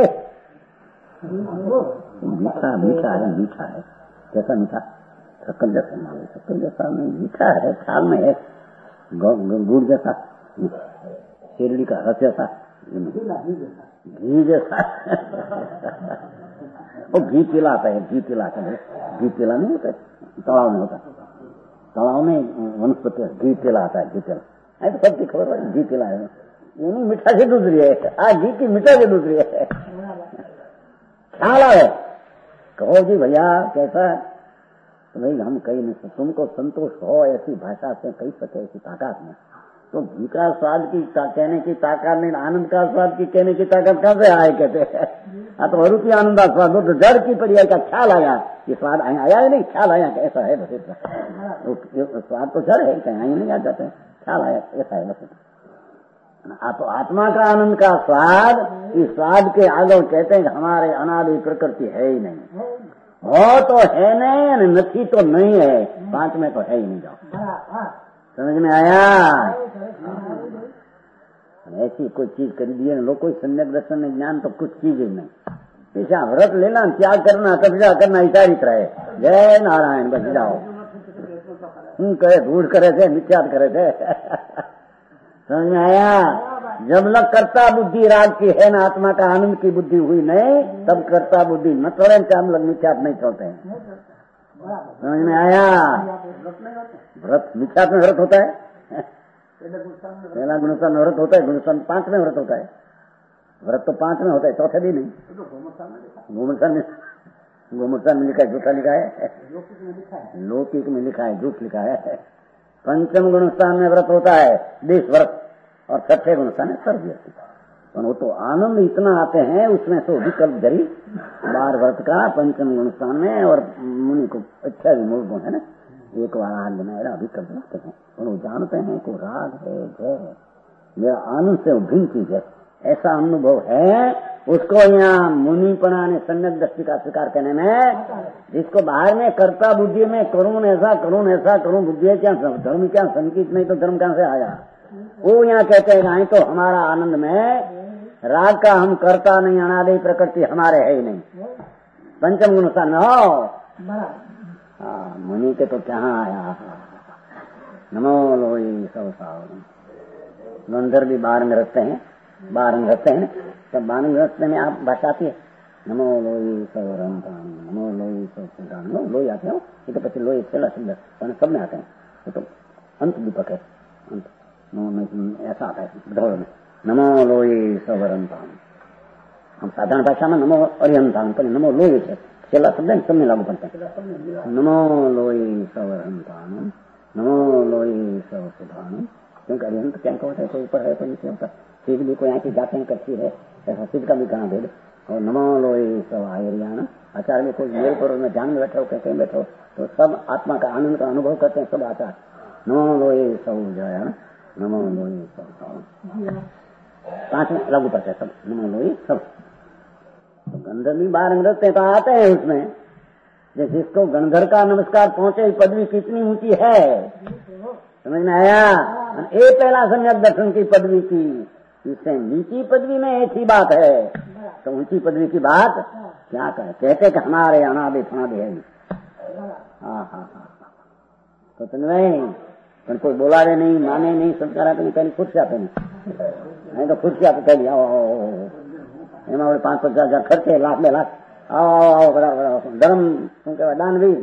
मीठा मीठा है, मीठा है। कैसा मीठा? शक्कर जैसा मांगे, शक्कर जैसा नहीं, मीठा है, ख्याल में है। गुड़ जैसा, शेरड़ी का रस जैसा, घी जैसा। वो घी पिलाता है, घी पिलाता है। घी पिला नहीं होता, तालाब में होता, तालाब में वनस्पति घी पिलाता है। घी पिला है तो सबकी खबर है, घी पिला है। ये नहीं मीठा से दूसरी है, आज घी की मीठा से दूसरी है। ख्याल है कहो जी भैया कैसा? तो भाई हम कही नहीं सकते। तुमको संतोष हो ऐसी भाषा से कही सके, ऐसी ताकत में तो घी का स्वाद की कहने की ताकत नहीं, आनंद का स्वाद की कहने की ताकत कहाँ से आए? कहते हैं हाँ तो रूपी आनंद का स्वाद हो तो जड़ की पड़ी का ख्याल आया, ये स्वाद आया ही नहीं, ख्याल आया कैसा है बस। स्वाद तो जड़ है, कहीं नहीं आ जाते, ख्याल आया ऐसा है बस। तो आत्मा का आनंद का स्वाद, इस स्वाद के आगे कहते हैं कि हमारे अनादि प्रकृति है ही नहीं। हो तो है नहीं, नहीं तो नहीं है, पांच में तो है ही नहीं। जाओ समझ में आया? ऐसी कोई चीज कर दिए लोग, कोई सम्यक दर्शन में ज्ञान तो कुछ चीज ही नहीं। पीछा व्रत लेना, त्याग करना, तपस्या करना, विचारित रहे। जय नारायण बच जाओ। हूँ करे झूठ करे थे, मिथ्यात करे थे। समझ में आया? जब लग करता बुद्धि राग की है ना, आत्मा का आनंद की बुद्धि हुई नहीं, तब करता बुद्धि न चले, हम लोग मिथ्यात नहीं चलते हैं। समझ में आया? व्रत मिथ्यात में व्रत होता है, पहला गुणस्थान में व्रत होता है, गुणस्थान पांच में व्रत होता है। व्रत तो पांच में होता है, चौथे भी नहीं। गोमूत्रस्थान में गोमूत्रस्थान में लिखा है, झूठा लिखा है, लौकिक में लिखा है, झूठ लिखा है। पंचम गुणस्थान में व्रत होता है बीस व्रत, और छठे गुणस्थान है सर्दी। पर वो तो आनंद इतना आते हैं उसमें तो विकल्प जरी बार वर्त का पंचम गुण स्थान में और मुनि को अच्छा भी मूल गुण है ना, एक बार हाथ बनाया विकल्प रखते हैं और वो जानते हैं को राग है जय है, मेरा आनंद से भिन्न चीज है, ऐसा अनुभव है। उसको यहाँ मुनिपणा ने सम्यक दृष्टि का स्वीकार करने में, जिसको बाहर में कर्ता बुद्धि में करूं ऐसा करूं ऐसा करूं बुद्धि है क्या, धर्म क्या संकीत नहीं तो धर्म कहां से आया, वो यहाँ कहते हैं आई तो हमारा आनंद में राग का हम करता नहीं, अनादि प्रकृति हमारे है ही नहीं, पंचम गुण सा न हो। हाँ मुनि के तो क्या आया, नमो लोई सब सावन गंधर भी बाहर में रखते हैं, बाहर में रखते हैं तब बाहर में रखते में आप बचाती है नमो लोई सब रंतान नमो लोई सब नमो लोई आते हो, ये तो पच्चीस लोई चला सुंदर सब में आते हैं, ये तो अंत दीपक है, अंत ऐसा आता है ढोल में नमो लोई सब रंतान। हम साधारण भाषा में नमो अरिहंतान पर नमो लोई है, चला शब्द है सब में लागू पड़ता है, नमो लोई सब रंतान नमो लोई सब सुधान, क्योंकि अरिहंत क्या होता है, कोई ऊपर है कोई नीचे होता है, सीध भी कोई आँखी जाते हैं कच्ची है, ऐसा सीध का भी कहा भेद, और नमो लोई सब आयरियाना आचार्य में कोई मेरे पर में ध्यान में बैठो कहते हैं बैठो तो सब आत्मा का आनंद का अनुभव करते हैं सब आचार्य, नमो लोई सब जया नमो लोई सब पांच में लागू पड़ते हैं सब नमो लोई सब। तो गंधर भी बाहर रखते हैं तो आते हैं उसमें, जैसे जिसको गंधर का नमस्कार पहुंचे पदवी कितनी ऊंची है समझ में आया, ये पहला सम्यक दर्शन की पदवी की, इससे नीची पदवी में एक ही बात है, तो ऊंची पदवी की बात क्या कहे, कहते कि हमारे अनादि फनादि है, हाँ हाँ हाँ तो तुम्हें पर कोई बोला रहे नहीं माने नहीं संस्कार आते नहीं, पहले खुद से आते नहीं तो खुद से आते कह दिया एम पांच पचास हजार खर्चे लाख में लाख आओ आओ आओ बराबर धर्म શું કહેવાય દાનવીર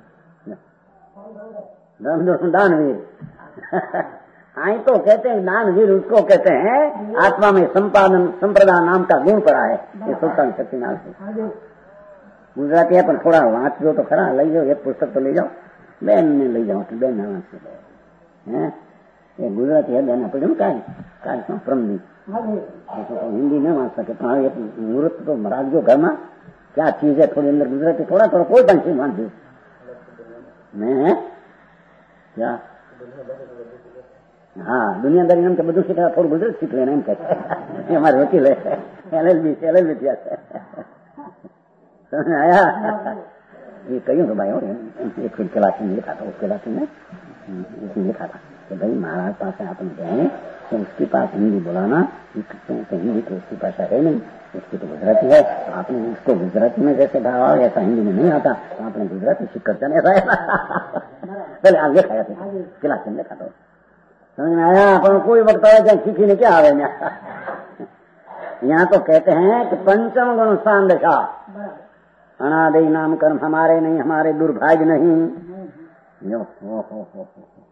धर्म दानवीर आई तो कहते हैं दानवीर उसको कहते हैं आत्मा में संपादन संप्रदान नाम का गुण पड़ा है, ये सुल्तान शक्तिनाथ से गुजराती है पर थोड़ा वाँच जो तो खरा लई जाओ, एक पुस्तक तो ले जाओ, बेन ने लई जाओ तो बेन है ये गुजराती है बेन अपने काय काय प्रमदी तो हिंदी न वाँच सके तो एक मुहूर्त तो महाराज जो घर में क्या चीज है थोड़ी अंदर गुजराती थोड़ा थोड़ा कोई पंछी वाँच मैं क्या हाँ दुनियादारी नाम के બધું શીખવા થોડું ગુજરાત શીખ લેना એમ કહે हमारे वकील है एलएलबी एलएलबी किया समझ आया, ये कहीं तो भाई और एक क्लास में लिखा था, उस क्लास में इसमें लिखा था कि भाई महाराज पास आपने गए तो उसके पास हिंदी बोलाना, तो हिंदी तो उसकी भाषा है नहीं, उसकी तो गुजराती है, तो आपने उसको गुजराती में जैसे भावा ऐसा हिंदी में नहीं आता, तो आपने गुजराती सीख कर जाने पहले आगे खाया था क्लास में लिखा था, समझ में आया। पर कोई वक्त आया चाहे सीखी ने क्या आवे यहाँ तो कहते हैं कि पंचम गुण स्थान दशा अनादि नाम कर्म हमारे नहीं, हमारे दुर्भाग्य नहीं, यो हो हो हो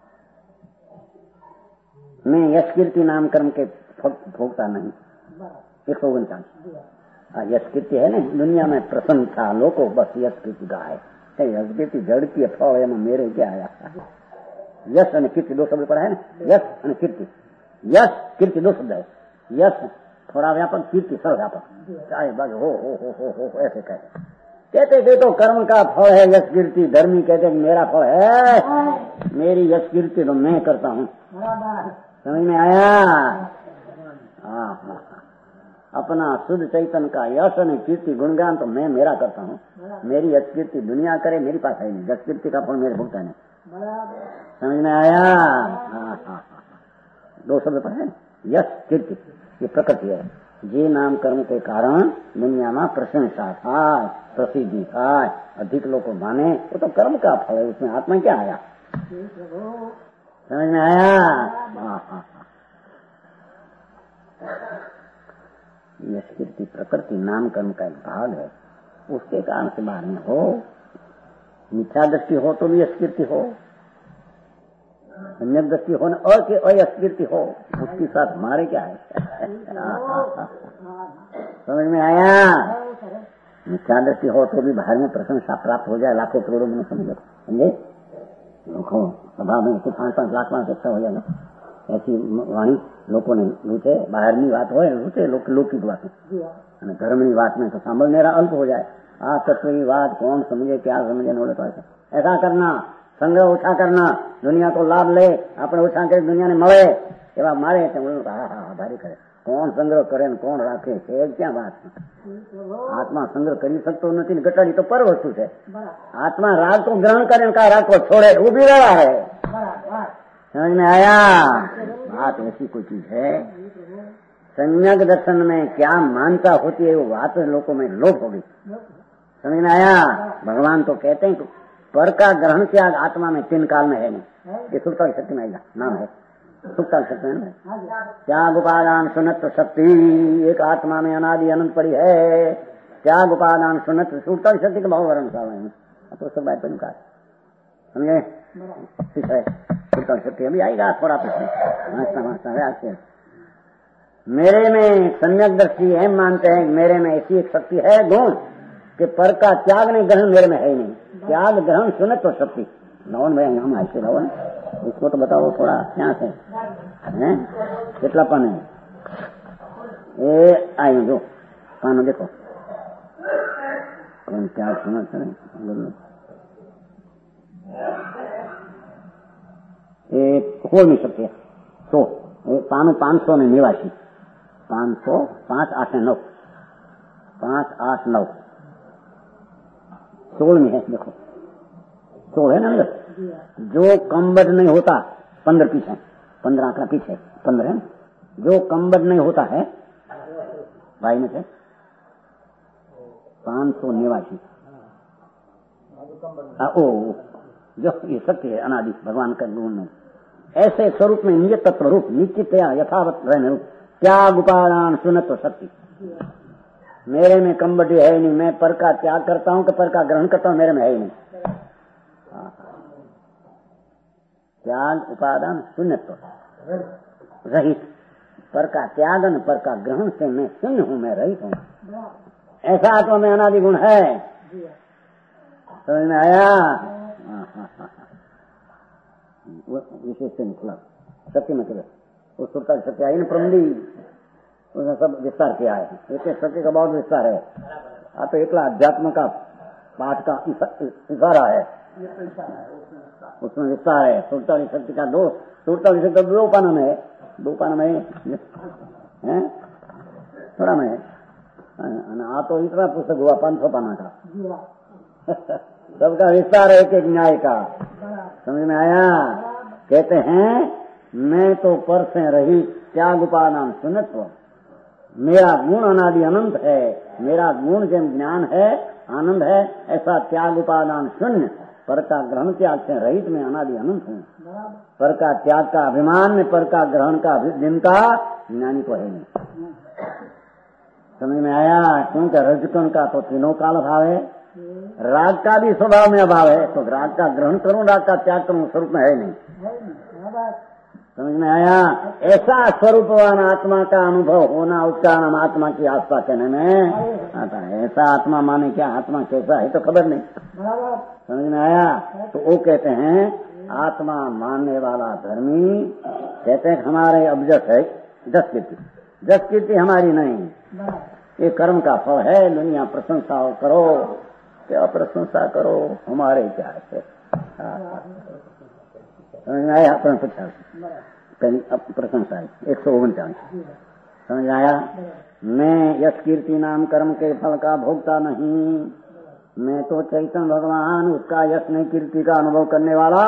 मैं यश कीर्ति नाम कर्म के भोगता नहीं, एक सौ उनचास यश कीर्ति है ना दुनिया में प्रसन्नता लोगों बस यश कीर्ति का है, यश कीर्ति जड़ की फल है मेरे क्या आया, यश और कीर्ति दो शब्द पढ़ा है ना, यश और कीर्ति, यश कीर्ति दो शब्द है, यश थोड़ा व्यापक कीर्ति सर्व व्यापक, चाहे बाग हो हो हो हो हो ऐसे कहते कहते थे तो कर्म का फल है यश कीर्ति, धर्मी कहते मेरा फल है मेरी यश कीर्ति तो मैं करता हूँ, समझ में आया। हाँ अपना शुद्ध चैतन्य का यश और कीर्ति गुणगान तो मैं मेरा करता हूँ, मेरी यश कीर्ति दुनिया करे मेरी पास है नहीं, यश कीर्ति का फल मेरे भुगता नहीं, समझ में आया। हाँ हाँ दो शब्द पर है यश कीर्ति, ये प्रकृति है, जे नाम कर्म के कारण दुनिया में प्रशंसा था प्रसिद्धि था अधिक लोग को माने, वो तो कर्म का फल है, उसमें आत्मा क्या आया, समझ में आया। हाँ हाँ यश कीर्ति प्रकृति नाम कर्म का एक भाग है, उसके कारण से बाहर में हो, मिथ्या दृष्टि हो तो भी यश कीर्ति हो, सम्यक दृष्टि हो और के अयस्कीर्ति हो, उसके साथ हमारे क्या है समझ में आया। मिथ्या दृष्टि हो तो भी बाहर में प्रशंसा प्राप्त हो जाए, लाखों करोड़ों में समझो समझे, लोगों सभा में पांच पांच लाख पांच अच्छा हो जाएगा, ऐसी वाणी લોકોને રૂચે, બહારની વાત હોય રૂચે, લૌકિક વાત અને ધર્મની વાત में तो સાંભળનેરા અલ્પ हो जाए। આ તત્વની વાત कौन समझे, क्या समझे, नोड़े तो ऐसा करना, संग्रह ओछा करना, दुनिया को लाभ ले, આપણે ઓછા કરી દુનિયાને મળે એવા મારે હા હા ભારી કરે। કોણ સંગ્રહ કરે ને કોણ રાખે છે ક્યાં વાત? આત્મા સંગ્રહ કરી શકતો નથી ને ઘટાડી તો પર વસ્તુ છે। આત્મા રાગ તો ગ્રહણ કરે ને કા રાખો छोड़े उभी रहा है। समझ में आया? बात ऐसी कोई चीज है, सम्यक दर्शन में क्या मानता होती है वो बात लोगों में लोप होगी। समझ में आया? भगवान तो कहते हैं पर का ग्रहण त्याग आत्मा में तीन काल में है नहीं। ये सुप्ता शक्ति में आएगा, नाम है सुप्ता शक्ति में त्याग उपादान सुनत्व शक्ति एक आत्मा में अनादि अनंत पड़ी है। त्याग उपादान सुनत्व सुप्ता शक्ति का भाव वर्ण साल तो सब बात पर निकाल समझे? ठीक है, सुप्ता शक्ति अभी आएगा थोड़ा पीछे। मेरे में सम्यक दृष्टि एम मानते हैं मेरे में ऐसी एक शक्ति है गुण कि पर का त्याग नहीं ग्रहण मेरे में है ही नहीं। त्याग ग्रहण सुने तो शक्ति नवन भाई हम ऐसे नवन इसको तो बताओ थोड़ा क्या से हैं कितना पान है ये आई जो पान देखो कौन क्या सुना सर एक हो नहीं सकते तो पानो पांच सौ ने निवासी पांच सौ पांच आठ नौ पांच आठ नौ सोल में है देखो सोल है ना जो कमबद नहीं होता पंद्रह पीछे पंद्रह आंकड़ा पीछे पंद्रह है जो कमबद नहीं होता है भाई में से पांच सौ निवासी ओ जो ये सत्य है अनादि भगवान का गुण में ऐसे स्वरूप में निज तत्व रूप निश्चित यथावत रहने रूप त्याग उपादान सुनत्व शक्ति मेरे में कमबडी है नहीं। मैं पर का त्याग करता हूँ कि पर का ग्रहण करता हूँ मेरे में है ही नहीं। त्याग उपादान शून्यत्व रहित पर का त्याग न पर का ग्रहण से मैं शून्य हूँ, मैं रहित हूँ। ऐसा आत्मा में अनादि गुण है। समझ में आया? विशेष से निकला सत्य में चले वो सुरता सत्य आई न प्रमदी उसने सब विस्तार किया है। एक सत्य का बहुत विस्तार है। आप तो एकला अध्यात्म का पाठ का इशारा है उसमें विस्तार है। सुरता शक्ति का दो सुरता शक्ति दो पाना में है दो पाना में है थोड़ा में आ तो इतना पुस्तक हुआ पांच सौ पाना का सबका विस्तार है एक एक न्याय का। समझ में आया? कहते हैं मैं तो पर से रही त्याग उपादान सुनत्व मेरा गुण अनादि अनंत है। मेरा गुण जब ज्ञान है आनंद है ऐसा त्याग उपादान शून्य पर का ग्रहण त्याग से रहित में अनादि अनंत हूँ। पर का त्याग का अभिमान में पर का ग्रहण का अभिन्नता ज्ञानी को है नहीं। समझ में आया? क्योंकि रजकन का तो तीनों काल भाव है, राग का भी स्वभाव में अभाव है तो राग का ग्रहण करूं राग का त्याग करूं स्वरूप में है नहीं। समझ में आया? ऐसा स्वरूपवान आत्मा का अनुभव होना उसका नाम आत्मा की आस्था कहने में आता है। ऐसा आत्मा माने क्या आत्मा कैसा है तो खबर नहीं। समझ में आया? तो वो कहते हैं आत्मा मानने वाला धर्मी कहते हैं हमारे अबजट है दस कीर्ति दस कीर्ति हमारी नहीं, ये कर्म का फल है। दुनिया प्रशंसा करो क्या प्रशंसा करो हमारे क्या है। समझ में आया? पचास प्रशंसा है एक सौ उनचालीस। समझ आया? मैं यश कीर्ति नाम कर्म के फल का भोगता नहीं, मैं तो चैतन्य भगवान उसका यश नहीं कीर्ति का अनुभव करने वाला।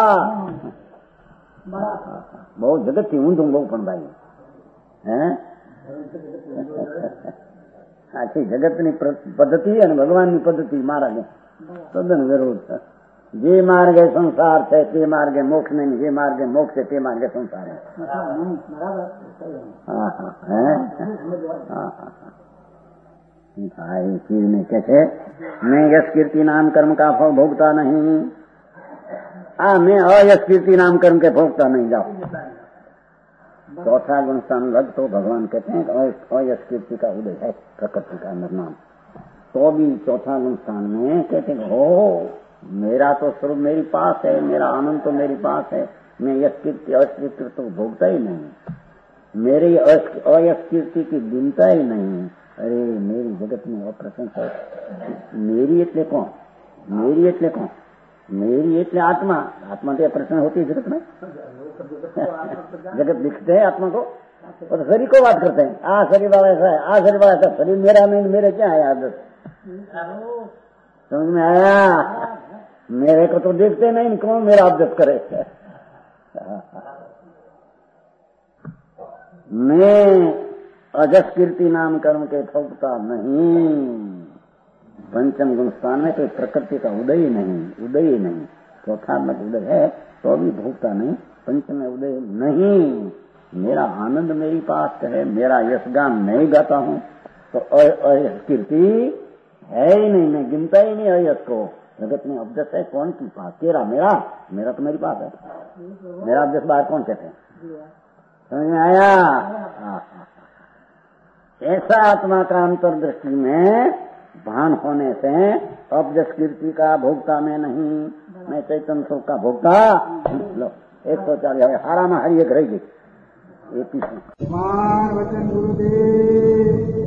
बहुत जगत थी ऊंधू बहु पण भाई है આખી જગતની પદ્ધતિ અને ભગવાનની પદ્ધતિ માર્ગ તદ્દન વિરોધ। જે માર્ગે સંસાર છે તે માર્ગે મોક્ષ નહીં, જે માર્ગે મોક્ષ છે તે માર્ગે સંસાર है। भाई चीज में कैसे मैं यश कीर्ति नाम कर्म का फल भोगता नहीं। आ मैं अयश कीर्ति नाम कर्म के भोगता नहीं। जाओ चौथा गुण स्थान लग तो भगवान कहते हैं अयश कीर्ति का उदय है प्रकृति का निर्माण। तो भी चौथा गुण स्थान में कहते हैं हो मेरा तो स्वरूप मेरी पास है, मेरा आनंद तो मेरी पास है, मैं यश कीर्ति अस्कीर्ति तो भोगता ही नहीं, मेरी अयश कीर्ति की गिनता ही नहीं। अरे मेरी जगत में अप्रशंसा, मेरी एटले कौन, मेरी एटले कौन, मेरी एटले आत्मा। आत्मा तो प्रश्न होती है जगत में, जगत दिखते हैं आत्मा को, और शरीर को बात करते हैं, आ शरीर वाला ऐसा है, आ शरीर वाला ऐसा, शरीर मेरा नहीं, मेरे क्या है आदत, समझ में आया? मेरे को तो देखते नहीं, कौन मेरा आदत करे। मैं अजस कीर्ति नाम कर्म के भोगता नहीं। पंचम गुण स्थान में कोई प्रकृति का उदय ही नहीं, उदय ही नहीं, चौथात्मक उदय है तो भी भोगता नहीं, पंचम में उदय नहीं। मेरा आनंद मेरी पास है, मेरा यशगान नहीं गाता हूँ तो अयश कीर्ति है ही नहीं, मैं गिनता ही नहीं अयश को। जगत में अभ्यस है कौन की पास, तेरा मेरा, मेरा तो मेरी पास है, मेरा अभ्यस बाहर कौन कहते हैं, समझ में आया? ऐसा आत्मा का अंतर्दृष्टि में भान होने से अभ्यस कीर्ति का भोगता मैं नहीं, मैं चैतन्य सुख का भोगता। लो एक सौ चालीस हारा में हरी एक रही गई। वचन गुरुदेव।